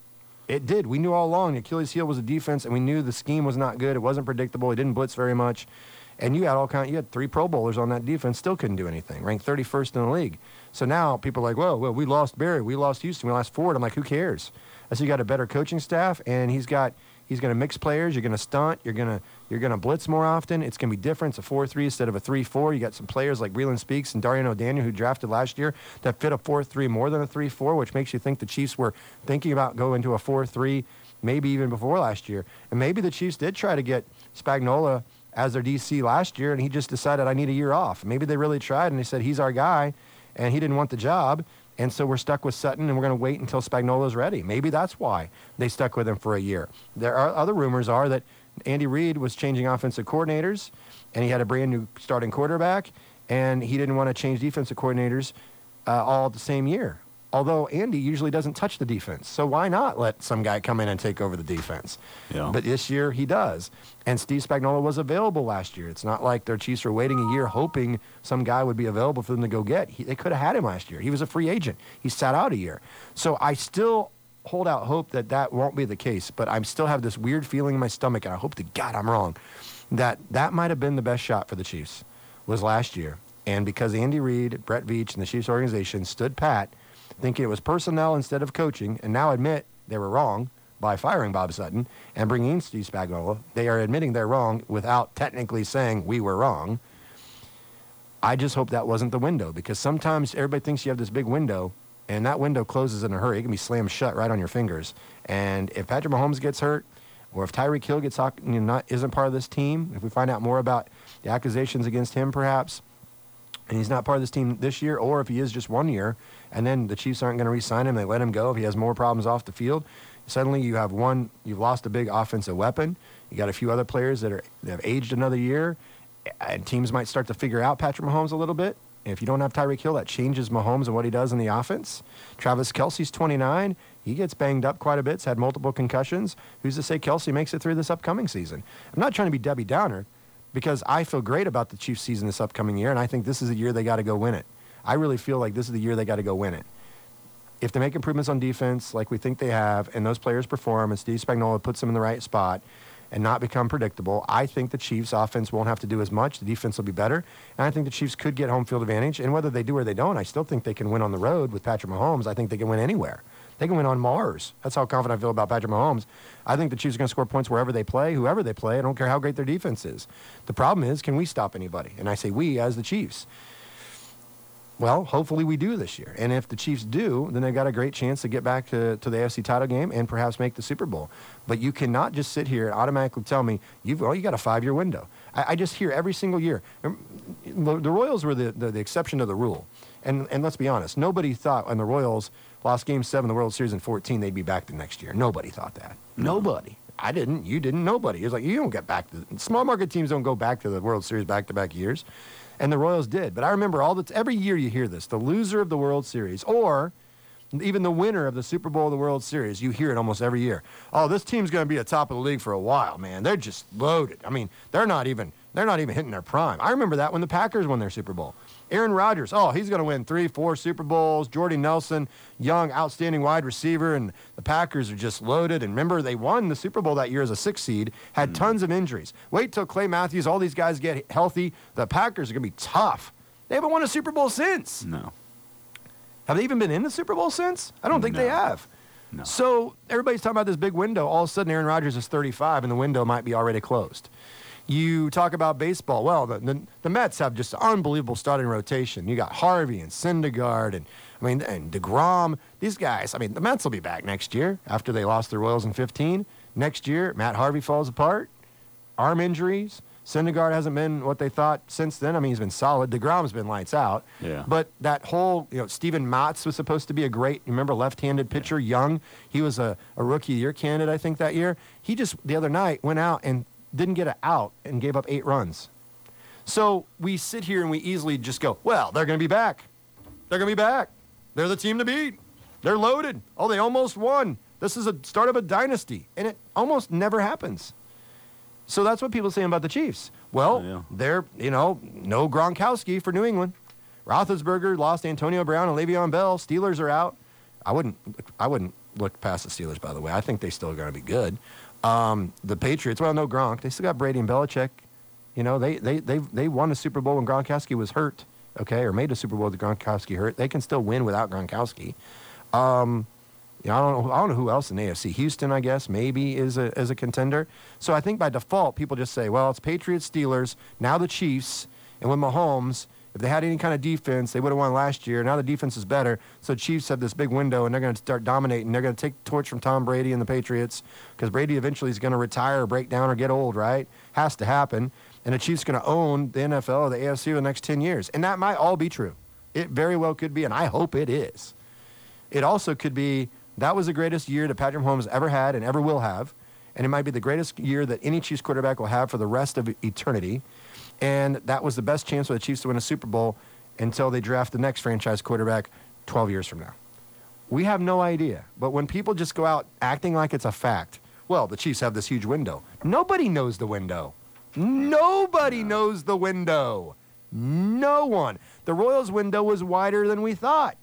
It did. We knew all along the Achilles heel was the defense, and we knew the scheme was not good. It wasn't predictable. It didn't blitz very much. And you had all kind. You had three Pro Bowlers on that defense, still couldn't do anything. Ranked thirty-first in the league. So now people are like, well, well, we lost Barry, we lost Houston, we lost Ford. I'm like, who cares? I said, you got a better coaching staff, and he's got he's going to mix players. You're going to stunt. You're going to you're going to blitz more often. It's going to be different. It's a four three instead of a three four. You got some players like Breeland Speaks and Darian O'Daniel, who drafted last year, that fit a four three more than a three four, which makes you think the Chiefs were thinking about going to a four three maybe even before last year. And maybe the Chiefs did try to get Spagnuolo as their D C last year, and he just decided, I need a year off. Maybe they really tried, and they said, he's our guy, and he didn't want the job, and so we're stuck with Sutton, and we're going to wait until Spagnuolo's ready. Maybe that's why they stuck with him for a year. There are other rumors are that Andy Reid was changing offensive coordinators, and he had a brand new starting quarterback, and he didn't want to change defensive coordinators uh, all the same year. Although Andy usually doesn't touch the defense, so why not let some guy come in and take over the defense? Yeah. But this year he does, and Steve Spagnuolo was available last year. It's not like their Chiefs were waiting a year hoping some guy would be available for them to go get. He, they could have had him last year. He was a free agent. He sat out a year. So I still hold out hope that that won't be the case, but I still have this weird feeling in my stomach, and I hope to God I'm wrong, that that might have been the best shot for the Chiefs was last year. And because Andy Reid, Brett Veach, and the Chiefs organization stood pat, thinking it was personnel instead of coaching, and now admit they were wrong by firing Bob Sutton and bringing in Steve Spagnuolo. They are admitting they're wrong without technically saying we were wrong. I just hope that wasn't the window, because sometimes everybody thinks you have this big window, and that window closes in a hurry. It can be slammed shut right on your fingers. And if Patrick Mahomes gets hurt, or if Tyreek Hill gets you know, not isn't part of this team, if we find out more about the accusations against him perhaps, and he's not part of this team this year, or if he is just one year, and then the Chiefs aren't going to re-sign him, they let him go if he has more problems off the field, suddenly you have one, you've lost a big offensive weapon. You got a few other players that are that have aged another year, and teams might start to figure out Patrick Mahomes a little bit. And if you don't have Tyreek Hill, that changes Mahomes and what he does in the offense. Travis Kelce's twenty-nine. He gets banged up quite a bit. He's had multiple concussions. Who's to say Kelce makes it through this upcoming season? I'm not trying to be Debbie Downer, because I feel great about the Chiefs season this upcoming year, and I think this is the year they got to go win it. I really feel like this is the year they got to go win it. If they make improvements on defense like we think they have, and those players perform, and Steve Spagnuolo puts them in the right spot and not become predictable, I think the Chiefs' offense won't have to do as much. The defense will be better, and I think the Chiefs could get home field advantage. And whether they do or they don't, I still think they can win on the road with Patrick Mahomes. I think they can win anywhere. They can win on Mars. That's how confident I feel about Patrick Mahomes. I think the Chiefs are going to score points wherever they play, whoever they play. I don't care how great their defense is. The problem is, can we stop anybody? And I say we as the Chiefs. Well, hopefully we do this year. And if the Chiefs do, then they've got a great chance to get back to, to the A F C title game and perhaps make the Super Bowl. But you cannot just sit here and automatically tell me, you've oh, you got a five-year window. I, I just hear every single year. The, the Royals were the, the, the exception to the rule. And, and let's be honest, nobody thought when the Royals lost Game seven of the World Series in fourteen, they'd be back the next year. Nobody thought that. No. Nobody. I didn't. You didn't. Nobody. It was like, you don't get back to – small market teams don't go back to the World Series back-to-back years. And the Royals did. But I remember all the t- every year you hear this, the loser of the World Series, or even the winner of the Super Bowl of the World Series, you hear it almost every year. Oh, this team's going to be at top of the league for a while, man. They're just loaded. I mean, they're not even they're not even hitting their prime. I remember that when the Packers won their Super Bowl. Aaron Rodgers, oh, he's going to win three, four Super Bowls. Jordy Nelson, young, outstanding wide receiver, and the Packers are just loaded. And remember, they won the Super Bowl that year as a six seed, had mm. tons of injuries. Wait till Clay Matthews, all these guys get healthy. The Packers are going to be tough. They haven't won a Super Bowl since. No. Have they even been in the Super Bowl since? I don't think no. they have. No. So everybody's talking about this big window. All of a sudden, Aaron Rodgers is thirty-five, and the window might be already closed. You talk about baseball. Well, the, the, the Mets have just unbelievable starting rotation. You got Harvey and Syndergaard and, I mean, and DeGrom. These guys, I mean, the Mets will be back next year after they lost the Royals in fifteen. Next year, Matt Harvey falls apart. Arm injuries. Syndergaard hasn't been what they thought since then. I mean, he's been solid. DeGrom's been lights out. Yeah. But that whole, you know, Steven Matz was supposed to be a great, remember, left-handed pitcher, yeah. young. He was a, a rookie of the year candidate, I think, that year. He just, the other night, went out and didn't get an out and gave up eight runs. So we sit here and we easily just go, well, they're going to be back. They're going to be back. They're the team to beat. They're loaded. Oh, they almost won. This is a start of a dynasty. And it almost never happens. So that's what people are saying about the Chiefs. Well, oh, yeah. they're, you know, no Gronkowski for New England. Roethlisberger lost Antonio Brown and Le'Veon Bell. Steelers are out. I wouldn't, I wouldn't look past the Steelers, by the way. I think they still are going to be good. Um, the Patriots, well, no Gronk. They still got Brady and Belichick. You know, they they they they won a Super Bowl when Gronkowski was hurt, okay, or made a Super Bowl with Gronkowski hurt. They can still win without Gronkowski. Um, you know, I don't know. I don't know who else in the A F C. Houston, I guess, maybe is a is a contender. So I think by default, people just say, well, it's Patriots, Steelers, now the Chiefs, and with Mahomes, If they had any kind of defense, they would have won last year. Now the defense is better. So Chiefs have this big window, and they're going to start dominating. They're going to take the torch from Tom Brady and the Patriots because Brady eventually is going to retire or break down or get old, right? Has to happen. And the Chiefs going to own the N F L or the A F C for the next ten years. And that might all be true. It very well could be, and I hope it is. It also could be that was the greatest year that Patrick Mahomes ever had and ever will have. And it might be the greatest year that any Chiefs quarterback will have for the rest of eternity. And that was the best chance for the Chiefs to win a Super Bowl until they draft the next franchise quarterback twelve years from now. We have no idea. But when people just go out acting like it's a fact, well, the Chiefs have this huge window. Nobody knows the window. Nobody knows the window. No one. The Royals' window was wider than we thought.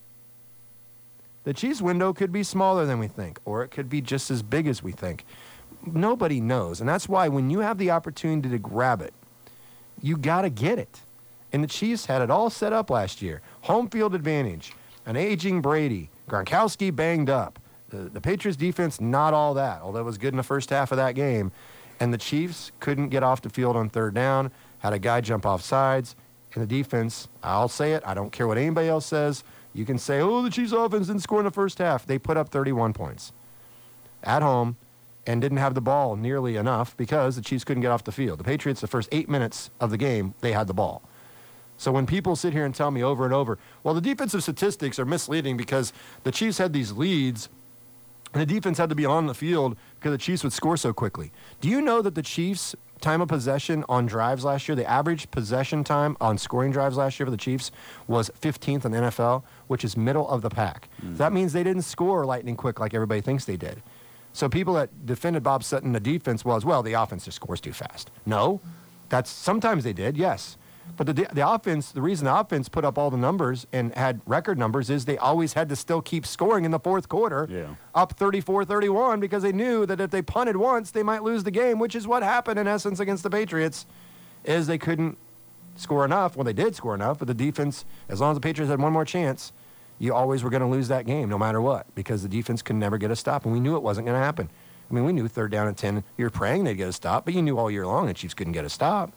The Chiefs' window could be smaller than we think, or it could be just as big as we think. Nobody knows. And that's why when you have the opportunity to grab it, you got to get it. And the Chiefs had it all set up last year. Home field advantage, an aging Brady, Gronkowski banged up. The, the Patriots defense, not all that, although it was good in the first half of that game. And the Chiefs couldn't get off the field on third down, had a guy jump off sides. And the defense, I'll say it, I don't care what anybody else says. You can say, oh, the Chiefs offense didn't score in the first half. They put up thirty-one points at home and didn't have the ball nearly enough because the Chiefs couldn't get off the field. The Patriots, the first eight minutes of the game, they had the ball. So when people sit here and tell me over and over, well, the defensive statistics are misleading because the Chiefs had these leads and the defense had to be on the field because the Chiefs would score so quickly. Do you know that the Chiefs' time of possession on drives last year, the average possession time on scoring drives last year for the Chiefs was fifteenth in the N F L, which is middle of the pack. Mm. So that means they didn't score lightning quick like everybody thinks they did. So people that defended Bob Sutton, the defense was, well, the offense just scores too fast. No, that's sometimes they did, yes. But the the offense, the reason the offense put up all the numbers and had record numbers is they always had to still keep scoring in the fourth quarter, yeah. up thirty-four thirty-one, because they knew that if they punted once, they might lose the game, which is what happened in essence against the Patriots, is they couldn't score enough. Well, they did score enough, but the defense, as long as the Patriots had one more chance, you always were going to lose that game no matter what because the defense could never get a stop, and we knew it wasn't going to happen. I mean, we knew third down and ten, you were praying they'd get a stop, but you knew all year long the Chiefs couldn't get a stop.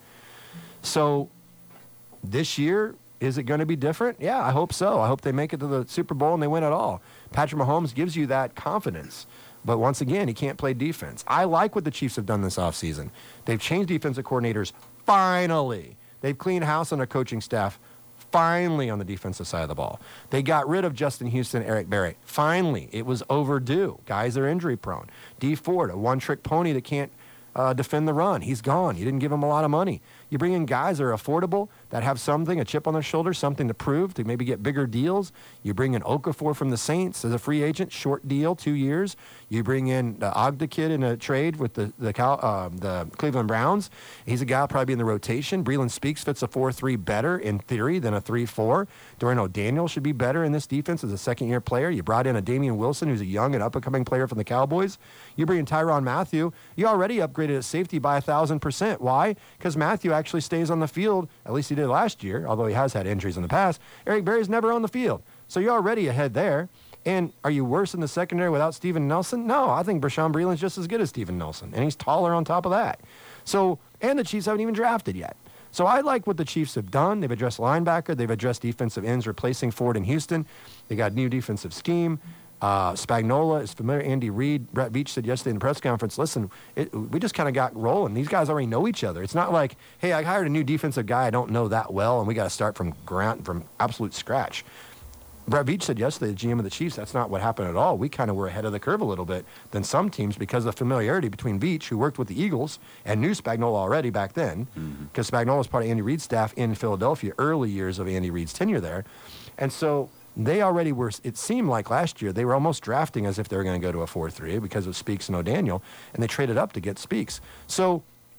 So this year, is it going to be different? Yeah, I hope so. I hope they make it to the Super Bowl and they win it all. Patrick Mahomes gives you that confidence. But once again, he can't play defense. I like what the Chiefs have done this offseason. They've changed defensive coordinators finally. They've cleaned house on their coaching staff finally on the defensive side of the ball. They got rid of Justin Houston, Eric Berry. Finally. It was overdue. Guys are injury prone. Dee Ford, a one-trick pony that can't Uh, defend the run. He's gone. You didn't give him a lot of money. You bring in guys that are affordable, that have something, a chip on their shoulder, something to prove, to maybe get bigger deals. You bring in Okafor from the Saints as a free agent, short deal, two years. You bring in the Ogda kid in a trade with the the, Cal, uh, the Cleveland Browns. He's a guy who'll probably be in the rotation. Breland Speaks fits a four three better in theory than a three four. Dorian O'Daniel should be better in this defense as a second-year player. You brought in a Damian Wilson, who's a young and up-and-coming player from the Cowboys. You bring in Tyrann Mathieu. You already upgraded at safety by a thousand percent. Why? Because Mathieu actually stays on the field. At least he did last year, although he has had injuries in the past. Eric Berry's never on the field. So you're already ahead there. And are you worse in the secondary without Steven Nelson? No, I think Brashawn Breeland's just as good as Steven Nelson. And he's taller on top of that. So, and the Chiefs haven't even drafted yet. So I like what the Chiefs have done. They've addressed linebacker. They've addressed defensive ends, replacing Ford in Houston. They got a new defensive scheme. Uh, Spagnuolo is familiar. Andy Reid, Brett Veach said yesterday in the press conference, listen, it, we just kind of got rolling. These guys already know each other. It's not like, hey, I hired a new defensive guy I don't know that well, and we got to start from ground, from absolute scratch. Brett Veach said yesterday, the G M of the Chiefs, that's not what happened at all. We kind of were ahead of the curve a little bit than some teams because of the familiarity between Veach, who worked with the Eagles, and knew Spagnuolo already back then, because mm-hmm. Spagnuolo was part of Andy Reid's staff in Philadelphia, early years of Andy Reid's tenure there. And so they already were, it seemed like last year, they were almost drafting as if they were going to go to a four three because of Speaks and O'Daniel, and they traded up to get Speaks. So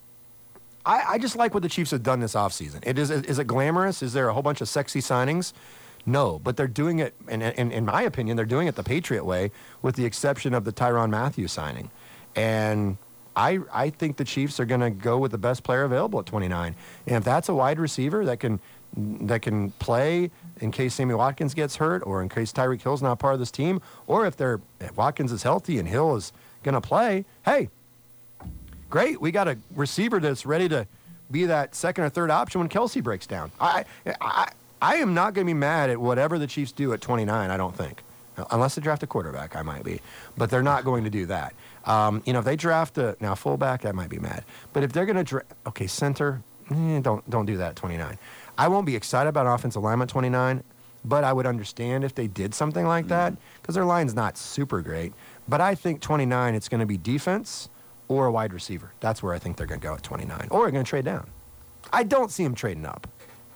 I, I just like what the Chiefs have done this offseason. It is, is it glamorous? Is there a whole bunch of sexy signings? No, but they're doing it, and in, in my opinion, they're doing it the Patriot way, with the exception of the Tyrann Mathieu signing. And I I think the Chiefs are going to go with the best player available at twenty-nine. And if that's a wide receiver that can that can play in case Sammy Watkins gets hurt, or in case Tyreek Hill's not part of this team, or if they're if Watkins is healthy and Hill is going to play, hey, great, we got a receiver that's ready to be that second or third option when Kelsey breaks down. I, I, I am not going to be mad at whatever the Chiefs do at twenty-nine, I don't think. Unless they draft a quarterback, I might be. But they're not going to do that. Um, you know, if they draft a, now fullback, I might be mad. But if they're going to draft, okay, center, eh, don't, don't do that at twenty-nine. I won't be excited about offensive lineman at twenty-nine, but I would understand if they did something like that because their line's not super great. But I think twenty-nine, it's going to be defense or a wide receiver. That's where I think they're going to go at twenty-nine. Or they're going to trade down. I don't see them trading up.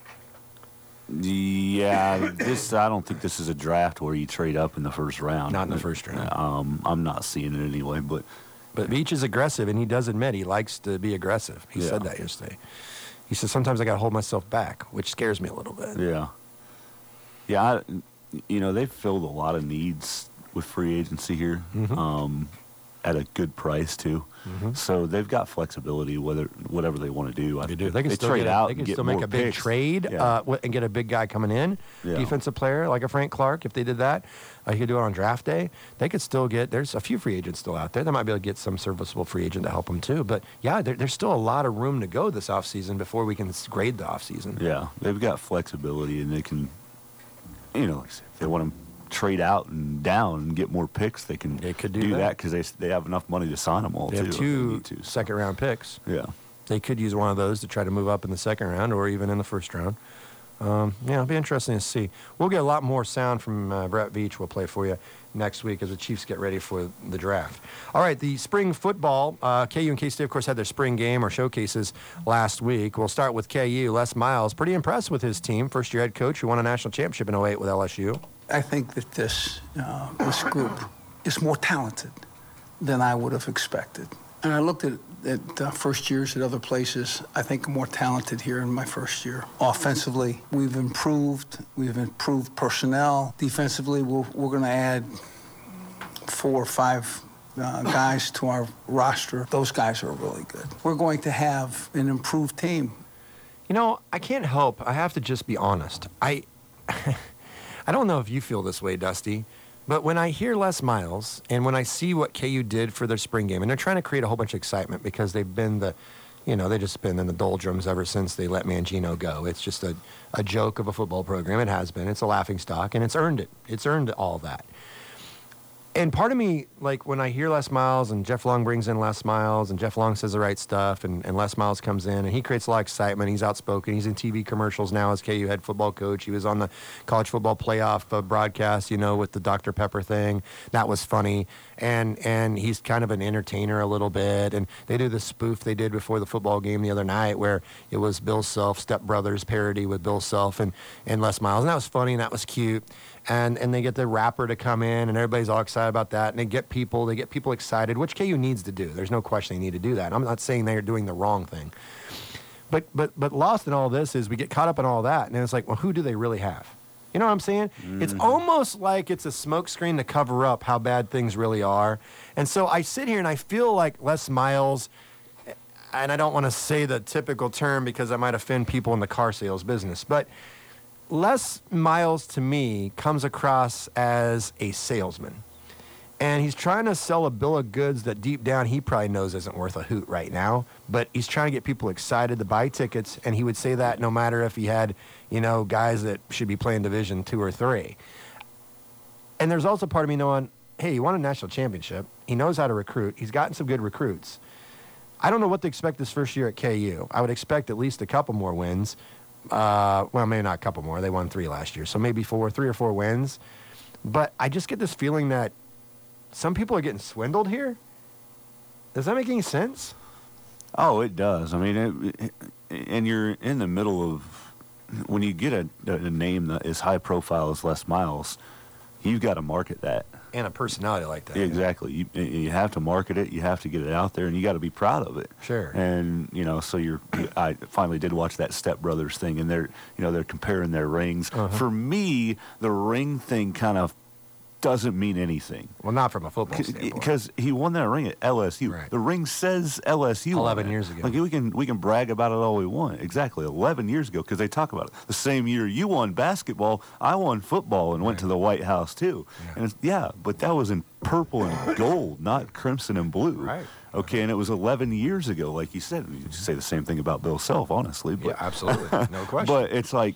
Yeah, this I don't think this is a draft where you trade up in the first round. Not in the first round. Um, I'm not seeing it anyway, but But Veach is aggressive, and he does admit he likes to be aggressive. He Yeah. said that yesterday. He said, sometimes I got to hold myself back, which scares me a little bit. yeah, yeah. I, you know, they've filled a lot of needs with free agency here, Mhm. um, at a good price too. Mhm. So they've got flexibility whether whatever they want to do. I They do. They can still trade get a, out They and can get still more make a big picks. trade Yeah. uh, wi- and get a big guy coming in, Yeah. defensive player like a Frank Clark. If they did that, uh, you could do it on draft day. They could still get. There's a few free agents still out there. They might be able to get some serviceable free agent to help them too. But yeah, there, there's still a lot of room to go this offseason before we can grade the offseason. Yeah, they've got flexibility, and they can, you know, like I said, if they want to trade out and down and get more picks, they can They could do that. that because they they have enough money to sign them all They too. have if two need to. second round picks. Yeah. They could use one of those to try to move up in the second round or even in the first round. Um, yeah, it'll be interesting to see. We'll get a lot more sound from uh, Brett Veach. We'll play for you next week as the Chiefs get ready for the draft. All right, the spring football. Uh, K U and K-State, of course, had their spring game or showcases last week. We'll start with K U. Les Miles, pretty impressed with his team. First-year head coach who won a national championship in oh eight with L S U. I think that this uh, this group is more talented than I would have expected. And I looked at, at uh, first years at other places. I think I'm more talented here in my first year. Offensively, we've improved. We've improved personnel. Defensively, we're, we're going to add four or five uh, guys to our roster. Those guys are really good. We're going to have an improved team. You know, I can't help. I have to just be honest. I I don't know if you feel this way, Dusty, but when I hear Les Miles and when I see what K U did for their spring game, and they're trying to create a whole bunch of excitement because they've been the, you know, they've just been in the doldrums ever since they let Mangino go. It's just a, a joke of a football program. It has been. It's a laughing stock, and it's earned it. It's earned all that. And part of me, like, when I hear Les Miles and Jeff Long brings in Les Miles and Jeff Long says the right stuff and, and Les Miles comes in and he creates a lot of excitement. He's outspoken. He's in T V commercials now as K U head football coach. He was on the college football playoff uh, broadcast, you know, with the Doctor Pepper thing. That was funny. And and he's kind of an entertainer a little bit. And they do the spoof they did before the football game the other night where it was Bill Self, Step Brothers parody with Bill Self and, and Les Miles. And that was funny and that was cute. And and they get the rapper to come in, and everybody's all excited about that. And they get people, they get people excited, which K U needs to do. There's no question they need to do that. I'm not saying they're doing the wrong thing. But but but lost in all this is we get caught up in all that, and it's like, well, who do they really have? You know what I'm saying? Mm-hmm. It's almost like it's a smokescreen to cover up how bad things really are. And so I sit here and I feel like Les Miles, and I don't want to say the typical term because I might offend people in the car sales business, but Les Miles, to me, comes across as a salesman. And he's trying to sell a bill of goods that deep down he probably knows isn't worth a hoot right now. But he's trying to get people excited to buy tickets. And he would say that no matter if he had, you know, guys that should be playing Division two or three. And there's also part of me knowing, hey, he won a national championship. He knows how to recruit. He's gotten some good recruits. I don't know what to expect this first year at K U. I would expect at least a couple more wins. Uh, well, maybe not a couple more. They won three last year. So maybe four, three or four wins. But I just get this feeling that some people are getting swindled here. Does that make any sense? Oh, it does. I mean, it, it, and you're in the middle of, when you get a, a name that is high profile as Les Miles, you've got to market that. And a personality like that. Exactly. You, you have to market it. You have to get it out there, and you got to be proud of it. Sure. And you know, so you're. I finally did watch that Step Brothers thing, and they're, you know, they're comparing their rings. Uh-huh. For me, the ring thing kind of doesn't mean anything. Well, not from a football standpoint. Because he won that ring at L S U. Right. The ring says L S U. eleven on it. years ago. Like we can we can brag about it all we want. Exactly, eleven years ago, because they talk about it. The same year you won basketball, I won football and went Right. to the White House too. Yeah. And it's, yeah, but that was in purple and gold, not crimson and blue. Right. Okay, and it was eleven years ago, like you said. You say the same thing about Bill Self, honestly. But, yeah, absolutely. No question. But it's like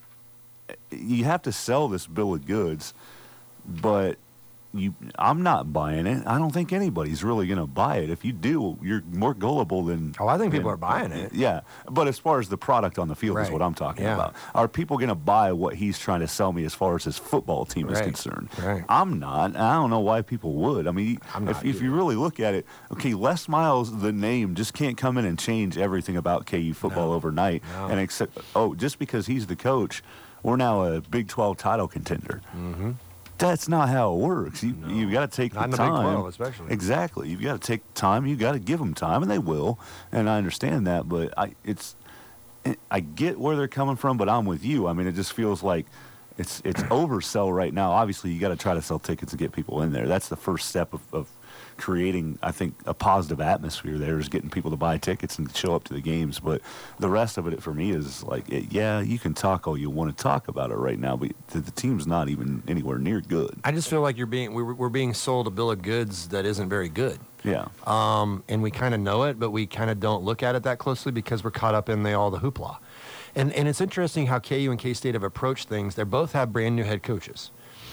you have to sell this bill of goods, but you, I'm not buying it. I don't think anybody's really going to buy it. If you do, you're more gullible than... Oh, I think people than, are buying it. Yeah, but as far as the product on the field is Right. what I'm talking Yeah. about. Are people going to buy what he's trying to sell me as far as his football team is Right. concerned? Right. I'm not. I don't know why people would. I mean, I'm if, not if either. you really look at it, okay, Les Miles, the name, just can't come in and change everything about K U football No. overnight. No. And accept, oh, just because he's the coach, we're now a Big twelve title contender. Mm-hmm. That's not how it works. You No. you got to take Not in the the Big time. twelve, especially. Exactly. You've got to take time. You got to give them time, and they will. And I understand that, but I it's I get where they're coming from, but I'm with you. I mean, it just feels like it's it's oversell right now. Obviously, you got to try to sell tickets and get people in there. That's the first step of, of creating, I think, a positive atmosphere there is getting people to buy tickets and show up to the games. But the rest of it for me is like, it, yeah, you can talk all you want to talk about it right now, but the, the team's not even anywhere near good. I just feel like you're being we're, we're being sold a bill of goods that isn't very good. Yeah. Um, and we kind of know it, but we kind of don't look at it that closely because we're caught up in the, all the hoopla. And and it's interesting how K U and K-State have approached things. They both have brand new head coaches.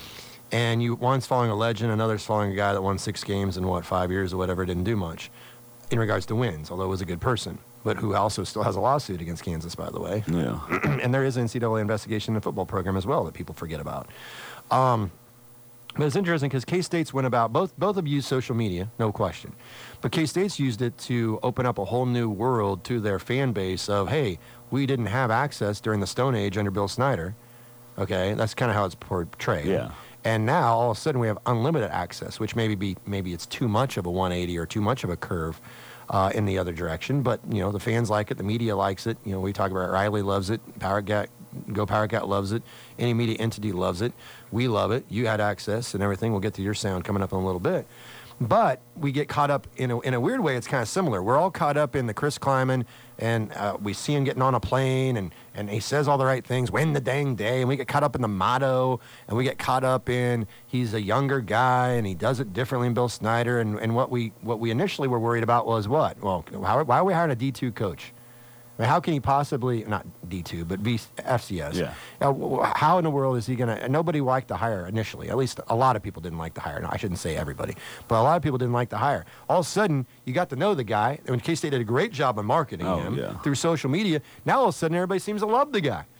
And you one's following a legend, another's following a guy that won six games in, what, five years or whatever, didn't do much in regards to wins, although was a good person, but who also still has a lawsuit against Kansas, by the way. Yeah. And there is an N C double A investigation in the football program as well that people forget about. Um, but it's interesting because K-State's went about, both both have used social media, no question. But K-State's used it to open up a whole new world to their fan base of, hey, we didn't have access during the Stone Age under Bill Snyder. Okay, that's kind of how it's portrayed. Yeah. And now all of a sudden we have unlimited access, which maybe be maybe it's too much of a one eighty or too much of a curve uh, in the other direction. But you know the fans like it, the media likes it. You know we talk about Riley loves it, Power Cat, Go Power Cat loves it, any media entity loves it. We love it. You had access and everything. We'll get to your sound coming up in a little bit. But we get caught up in a, in a weird way. It's kind of similar. We're all caught up in the Chris Kleiman, and uh, we see him getting on a plane, and, and he says all the right things, win the dang day, and we get caught up in the motto, and we get caught up in he's a younger guy, and he does it differently than Bill Snyder, and, and what we what we initially were worried about was what? Well, how, why are we hiring a D two coach? I mean, how can he possibly, not D two, but be F C S? Yeah. Now, w- how in the world is he going to, nobody liked the hire initially. At least a lot of people didn't like the hire. No, I shouldn't say everybody, but a lot of people didn't like the hire. All of a sudden, you got to know the guy. And K-State did a great job of marketing Oh, him yeah. through social media. Now, all of a sudden, everybody seems to love the guy.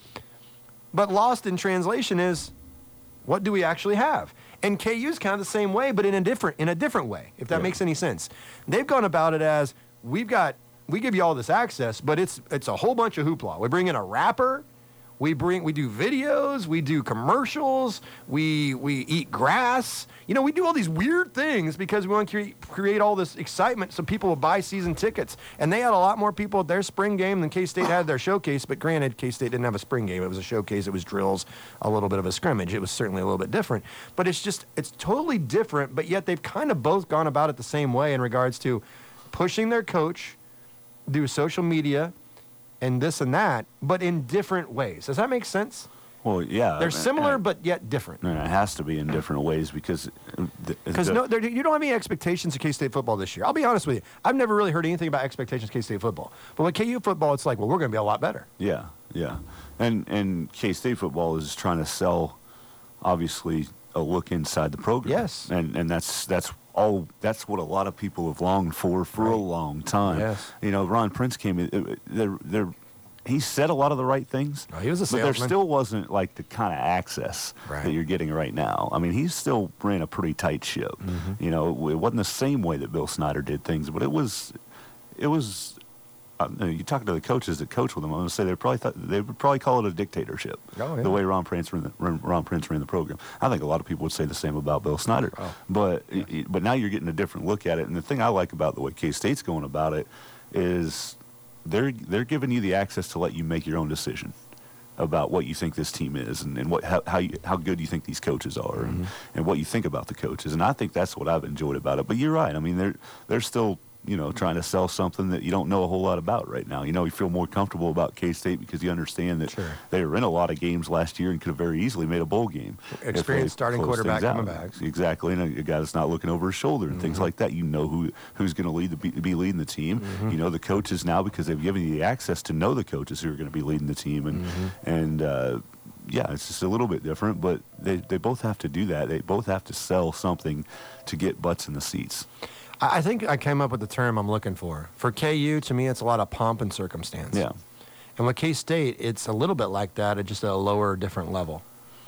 But lost in translation is, what do we actually have? And K U's kind of the same way, but in a different, in a different way, if that Yeah. makes any sense. They've gone about it as, we've got, we give you all this access, but it's it's a whole bunch of hoopla. We bring in a rapper, we bring we do videos, we do commercials, we we eat grass. You know, we do all these weird things because we want to create, create all this excitement so people will buy season tickets. And they had a lot more people at their spring game than K-State had their showcase. But granted, K-State didn't have a spring game. It was a showcase. It was drills, a little bit of a scrimmage. It was certainly a little bit different. But it's just, it's totally different. But yet they've kind of both gone about it the same way in regards to pushing their coach, do social media and this and that, but in different ways. Does that make sense? Well, yeah. They're and- similar, and- but yet different. and it has to be in different ways because the- Because the- no, there- you don't have any expectations of K-State football this year. I'll be honest with you. I've never really heard anything about expectations of K-State football. But with K U football, it's like, well, we're going to be a lot better. Yeah, yeah. And and K-State football is trying to sell, obviously, a look inside the program. Yes. And and that's that's all. That's what a lot of people have longed for for a Right. long time. Yes. You know, Ron Prince came in. it- They're they're. He said a lot of the right things. Oh, he was a but there salesman. still wasn't like the kind of access Right. that you're getting right now. I mean, he still ran a pretty tight ship. Mm-hmm. You know, it wasn't the same way that Bill Snyder did things, but it was, it was. Uh, you talk to the coaches that coach with them. I'm going to say they probably thought they would probably call it a dictatorship. Oh, yeah. The way Ron Prince ran the, Ron Prince ran the program. I think a lot of people would say the same about Bill Snyder. Oh. But but now you're getting a different look at it. And the thing I like about the way K-State's going about it is they're they're giving you the access to let you make your own decision about what you think this team is and, and what how how, you, how good you think these coaches are Mm-hmm. and, and what you think about the coaches. And I think that's what I've enjoyed about it. But you're right. I mean, they're they're still you know, trying to sell something that you don't know a whole lot about right now. You know, you feel more comfortable about K-State because you understand that Sure. they were in a lot of games last year and could have very easily made a bowl game. Experienced starting quarterback coming back. Exactly, and a, a guy that's not looking over his shoulder and mm-hmm. things like that. You know who who's going to lead the be, be leading the team. Mm-hmm. You know the coaches now because they've given you the access to know the coaches who are going to be leading the team, and mm-hmm. and uh, yeah, it's just a little bit different. But they they both have to do that. They both have to sell something to get butts in the seats. I think I came up with the term I'm looking for. For K U, to me, it's a lot of pomp and circumstance. Yeah. And with K-State, it's a little bit like that at just a lower, different level.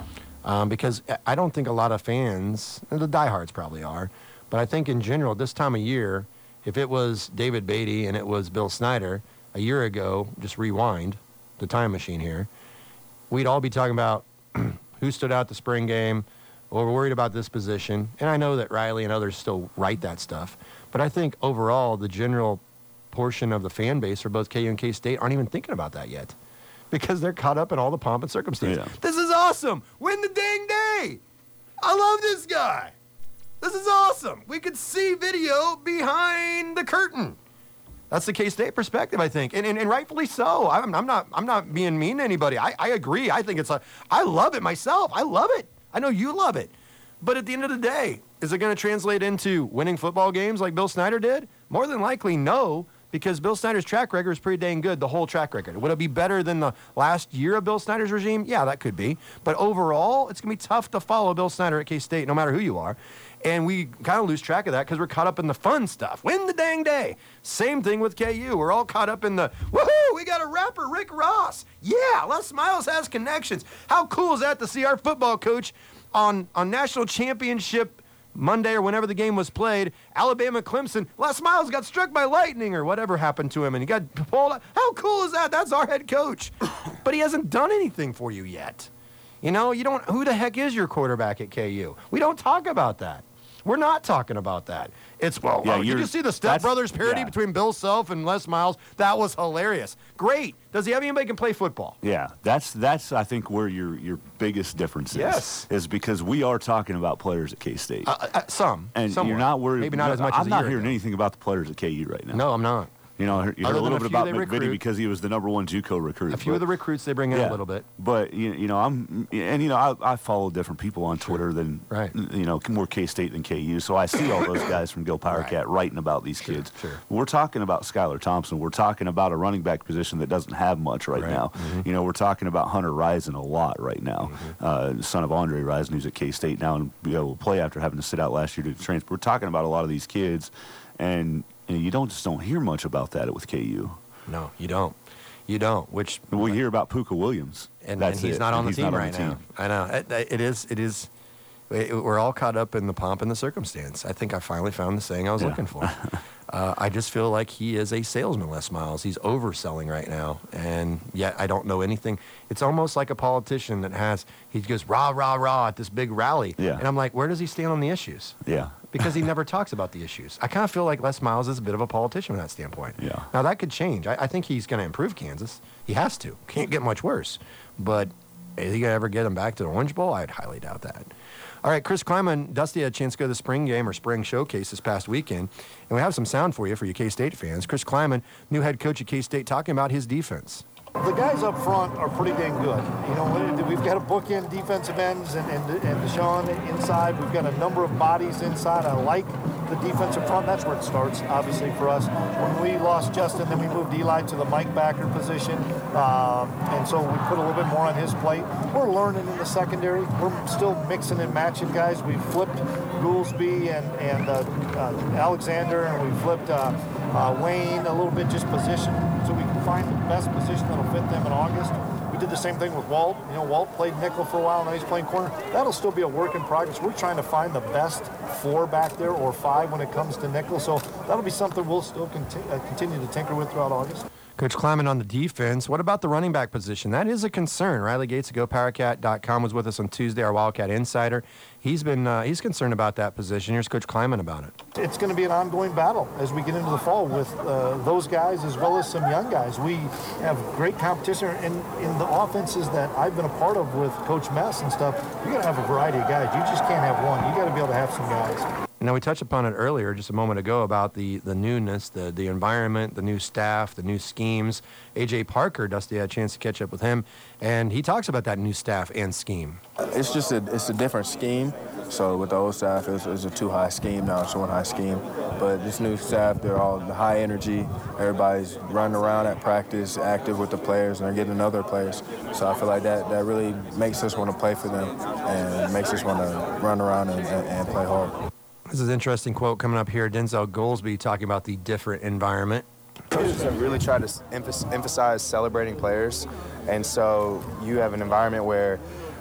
Um, because I don't think a lot of fans, the diehards probably are, but I think in general, this time of year, if it was David Beatty and it was Bill Snyder a year ago, just rewind the time machine here, we'd all be talking about who stood out the spring game, or we're worried about this position. And I know that Riley and others still write that stuff. But I think overall, the general portion of the fan base for both K U and K-State aren't even thinking about that yet because they're caught up in all the pomp and circumstance. Yeah. This is awesome. Win the dang day. I love this guy. This is awesome. We could see video behind the curtain. That's the K-State perspective, I think, and, and, and rightfully so. I'm, I'm not I'm not being mean to anybody. I, I agree. I think it's a, I love it myself. I love it. I know you love it. But at the end of the day, is it going to translate into winning football games like Bill Snyder did? More than likely, no, because Bill Snyder's track record is pretty dang good, the whole track record. Would it be better than the last year of Bill Snyder's regime? Yeah, that could be. But overall, it's going to be tough to follow Bill Snyder at K-State, no matter who you are. And we kind of lose track of that because we're caught up in the fun stuff. Win the dang day. Same thing with K U. We're all caught up in the, woohoo, we got a rapper, Rick Ross. Yeah, Les Miles has connections. How cool is that to see our football coach on, on national championship Monday or whenever the game was played, Alabama Clemson, Les Miles got struck by lightning or whatever happened to him and he got pulled out. How cool is that? That's our head coach. But he hasn't done anything for you yet. You know, you don't, who the heck is your quarterback at K U? We don't talk about that. We're not talking about that. It's, well, yeah, well did you see the Step Brothers parody yeah. between Bill Self and Les Miles? That was hilarious. Great. Does he have anybody who can play football? Yeah, that's, that's I think, where your, your biggest difference is. Yes. Is because we are talking about players at K-State. Uh, uh, some. And somewhere. you're not worried. Maybe not as much I'm as a not year hearing ago. anything about the players at K U right now. No, I'm not. You know, you heard Other a little than a bit few about they McVitie recruit. because he was the number one JUCO recruit. A few but, of the recruits they bring in yeah, a little bit. But, you, you know, I'm, and, you know, I, I follow different people on Twitter than, Right. you know, more K-State than K U. So I see all those guys from Gil Power Cat Right. writing about these Sure, kids. sure. We're talking about Skylar Thompson. We're talking about a running back position that doesn't have much right, Right. now. Mm-hmm. You know, we're talking about Hunter Risen a lot right now, mm-hmm. uh, son of Andre Risen, who's at K-State now and be able to play after having to sit out last year to transfer. We're talking about a lot of these kids, and, and you don't just don't hear much about that with K U. No, you don't. You don't, which... We hear about Puka Williams. And, That's and he's it. not on And the he's team not on right the now. team. I know. It, it is, it is, it, we're all caught up in the pomp and the circumstance. I think I finally found the saying I was Yeah. looking for. uh, I just feel like he is a salesman, Les Miles. He's overselling right now. And yet I don't know anything. It's almost like a politician that has, he goes rah, rah, rah at this big rally. Yeah. And I'm like, where does he stand on the issues? Yeah. Because he never talks about the issues. I kind of feel like Les Miles is a bit of a politician from that standpoint. Yeah. Now, that could change. I, I think he's going to improve Kansas. He has to. Can't get much worse. But is he going to ever get him back to the Orange Bowl? I'd highly doubt that. All right, Chris Kleiman, Dusty had a chance to go to the spring game or spring showcase this past weekend. And we have some sound for you for you K-State fans. Chris Kleiman, new head coach at K-State, talking about his defense. The guys up front are pretty dang good. You know, we've got a bookend defensive ends and, and, and Deshaun inside. We've got a number of bodies inside. I like the defensive front. That's where it starts, obviously, for us. When we lost Justin, then we moved Eli to the Mike backer position. Um, and so we put a little bit more on his plate. We're learning in the secondary. We're still mixing and matching guys. We flipped Goolsby and, and uh, uh, Alexander, and we flipped uh, uh, Wayne a little bit, just position, so we can find the best position that'll fit them in August. We did the same thing with Walt. You know, Walt played nickel for a while, now he's playing corner. That'll still be a work in progress. We're trying to find the best four back there or five when it comes to nickel, so that'll be something we'll still conti- uh, continue to tinker with throughout August. Coach Kleiman on the defense. What about the running back position? That is a concern. Riley Gates of Go Power Cat dot com was with us on Tuesday, our Wildcat Insider. He's been uh, he's concerned about that position. Here's Coach Kleiman about it. It's going to be an ongoing battle as we get into the fall with uh, those guys as well as some young guys. We have great competition in, in the offenses that I've been a part of with Coach Mess and stuff. You got to have a variety of guys. You just can't have one. You got to be able to have some guys. Now, we touched upon it earlier just a moment ago about the, the newness, the, the environment, the new staff, the new schemes. A J Parker, Dusty had a chance to catch up with him, and he talks about that new staff and scheme. It's just a, it's a different scheme. So with the old staff, it was, it was a two-high scheme. Now it's a one-high scheme. But this new staff, they're all high energy. Everybody's running around at practice, active with the players, and they're getting other players. So I feel like that, that really makes us want to play for them and makes us want to run around and, and, and play hard. This is an interesting quote coming up here. Denzel Goolsby talking about the different environment. Coaches have really tried to emphasize celebrating players, and so you have an environment where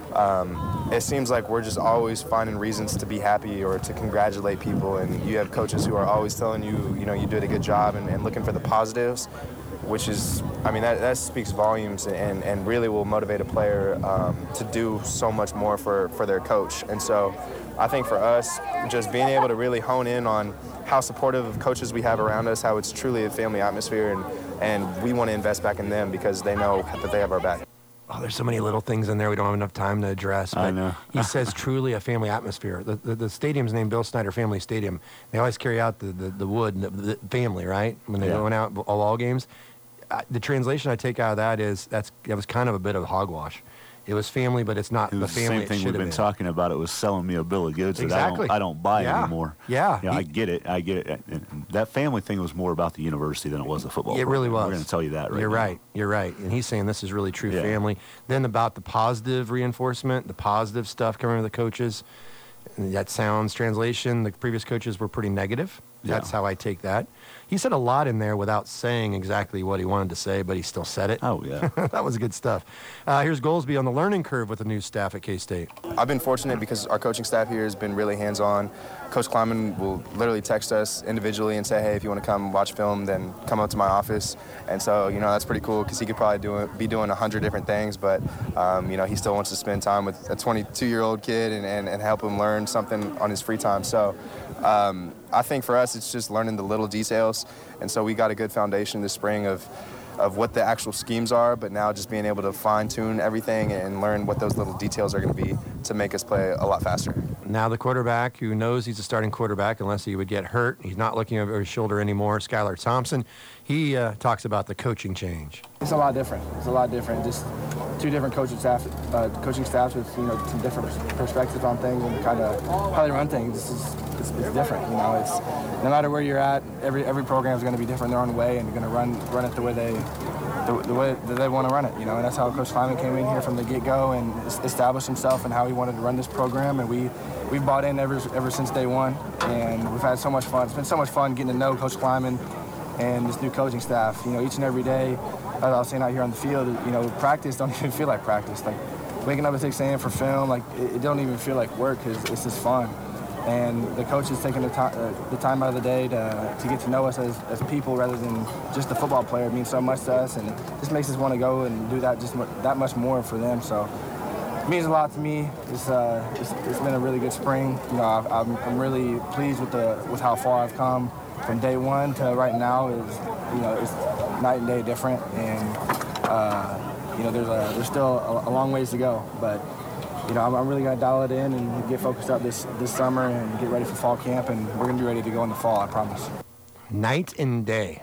um, it seems like we're just always finding reasons to be happy or to congratulate people, and you have coaches who are always telling you, you know, you did a good job and, and looking for the positives, which is, I mean, that, that speaks volumes and, and really will motivate a player um, to do so much more for, for their coach. And so I think for us, just being able to really hone in on how supportive of coaches we have around us, how it's truly a family atmosphere, and, and we want to invest back in them because they know that they have our back. Oh, there's so many little things in there we don't have enough time to address. But I know. He says truly a family atmosphere. The, the, the stadium's named Bill Snyder Family Stadium. They always carry out the, the, the wood and the, the family, right, when they're Yeah. going out all, all games. Uh, the translation I take out of that is that's that was kind of a bit of hogwash. It was family, but it's not It the was the family same it thing should we've have been been. talking about. It was selling me a bill of goods that Exactly. I don't, I don't buy Yeah. anymore. Yeah. Yeah, I He- get it. I get it. And that family thing was more about the university than it was the football It really program. was. We're going to tell you that right You're now. right. You're right. And he's saying this is really true Yeah. family. Then about the positive reinforcement, the positive stuff coming from the coaches. And that sounds, translation, the previous coaches were pretty negative. That's Yeah. how I take that. He said a lot in there without saying exactly what he wanted to say, but he still said it. Oh, yeah. That was good stuff. Uh, here's Goolsby on the learning curve with the new staff at K-State. I've been fortunate because our coaching staff here has been really hands-on. Coach Kleiman will literally text us individually and say, hey, if you want to come watch film, then come up to my office. And so, you know, that's pretty cool because he could probably do it, be doing a hundred different things, but, um, you know, he still wants to spend time with a twenty-two-year-old kid and, and, and help him learn something on his free time. So um, I think for us, it's just learning the little details. And so we got a good foundation this spring of of what the actual schemes are, but now just being able to fine-tune everything and learn what those little details are going to be to make us play a lot faster. Now the quarterback who knows he's a starting quarterback unless he would get hurt. He's not looking over his shoulder anymore. Skylar Thompson, he uh, talks about the coaching change. It's a lot different. It's a lot different. Just two different coaching staff, uh, coaching staffs with you know some different perspectives on things and kind of how they run things. This is it's, it's different. You know, it's no matter where you're at, every every program is going to be different in their own way, and they're going to run run it the way they the, the way that they want to run it. You know, and that's how Coach Kleiman came in here from the get-go and established himself and how he wanted to run this program, and we we've bought in ever ever since day one, and we've had so much fun. It's been so much fun getting to know Coach Kleiman and this new coaching staff. You know, each and every day, as I was saying out here on the field, you know, practice don't even feel like practice. Like waking up at six a.m. for film, like it, it don't even feel like work because it's just fun. And the coaches taking the time, uh, the time out of the day to, to get to know us as, as people rather than just the football player means so much to us, and it just makes us want to go and do that just mu- that much more for them. So it means a lot to me. It's, uh, it's, it's been a really good spring. You know, I've, I'm, I'm really pleased with the with how far I've come from day one to right now. Is you know it's night and day different, and uh, you know there's a, there's still a, a long ways to go, but. You know, I'm, I'm really going to dial it in and get focused up this, this summer and get ready for fall camp, and we're going to be ready to go in the fall, I promise. Night and day.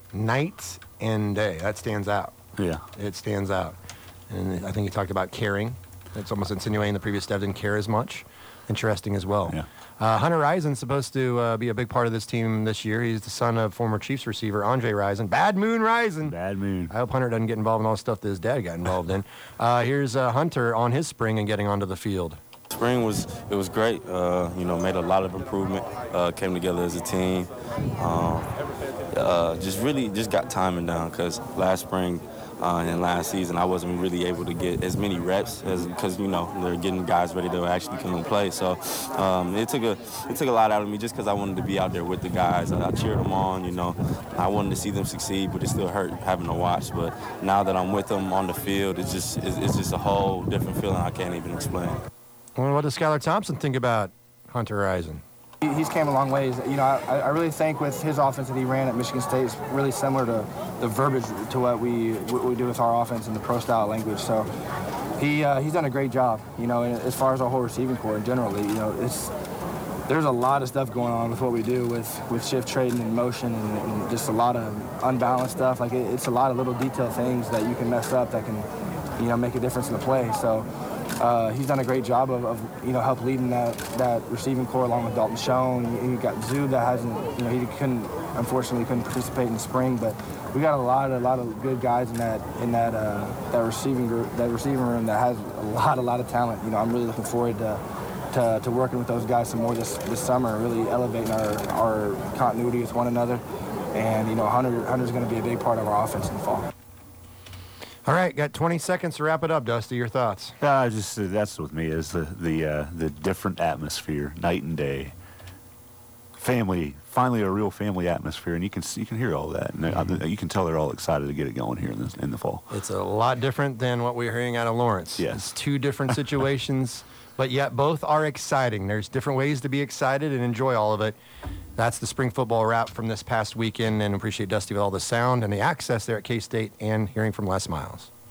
Night and day. That stands out. Yeah. It stands out. And I think he talked about caring. It's almost insinuating the previous staff didn't care as much. Interesting as well. Yeah. Uh, Hunter Rison's supposed to uh, be a big part of this team this year. He's the son of former Chiefs receiver Andre Rison. Bad Moon Rison. Bad Moon. I hope Hunter doesn't get involved in all the stuff that his dad got involved in. Uh, here's uh, Hunter on his spring and getting onto the field. Spring was it was great. Uh, you know, made a lot of improvement. Uh, came together as a team. Um, uh, just really just got timing down because last spring. Uh, and last season, I wasn't really able to get as many reps as because you know they're getting guys ready to actually come and play. So um, it took a it took a lot out of me just because I wanted to be out there with the guys. I, I cheered them on, you know. I wanted to see them succeed, but it still hurt having to watch. But now that I'm with them on the field, it's just it's, it's just a whole different feeling I can't even explain. Well, what does Skylar Thompson think about Hunter Rison? He's came a long ways. You know, I, I really think with his offense that he ran at Michigan State is really similar to the verbiage to what we what we do with our offense in the pro style language. So he uh, he's done a great job. You know, as far as our whole receiving core and generally, you know, it's there's a lot of stuff going on with what we do with, with shift trading and motion and, and just a lot of unbalanced stuff. Like it, it's a lot of little detail things that you can mess up that can, you know, make a difference in the play. So uh, he's done a great job of, of, you know, help leading that, that receiving core along with Dalton Schoen. You got Zoo that hasn't, you know, he couldn't, unfortunately couldn't participate in the spring, but we got a lot, a lot of good guys in that, in that, uh, that receiving group, that receiving room that has a lot, a lot of talent. You know, I'm really looking forward to. To, to working with those guys some more this, this summer, really elevating our, our continuity with one another. And, you know, Hunter Hunter's going to be a big part of our offense in the fall. All right, got twenty seconds to wrap it up, Dusty. Your thoughts? Uh, just uh, that's with me is the the uh, the different atmosphere, night and day. Family, finally a real family atmosphere, and you can see, you can hear all that, and mm-hmm. you can tell they're all excited to get it going here in the in the fall. It's a lot different than what we're hearing out of Lawrence. Yes, it's two different situations. But yet both are exciting. There's different ways to be excited and enjoy all of it. That's the spring football wrap from this past weekend, and appreciate Dusty with all the sound and the access there at K-State and hearing from Les Miles.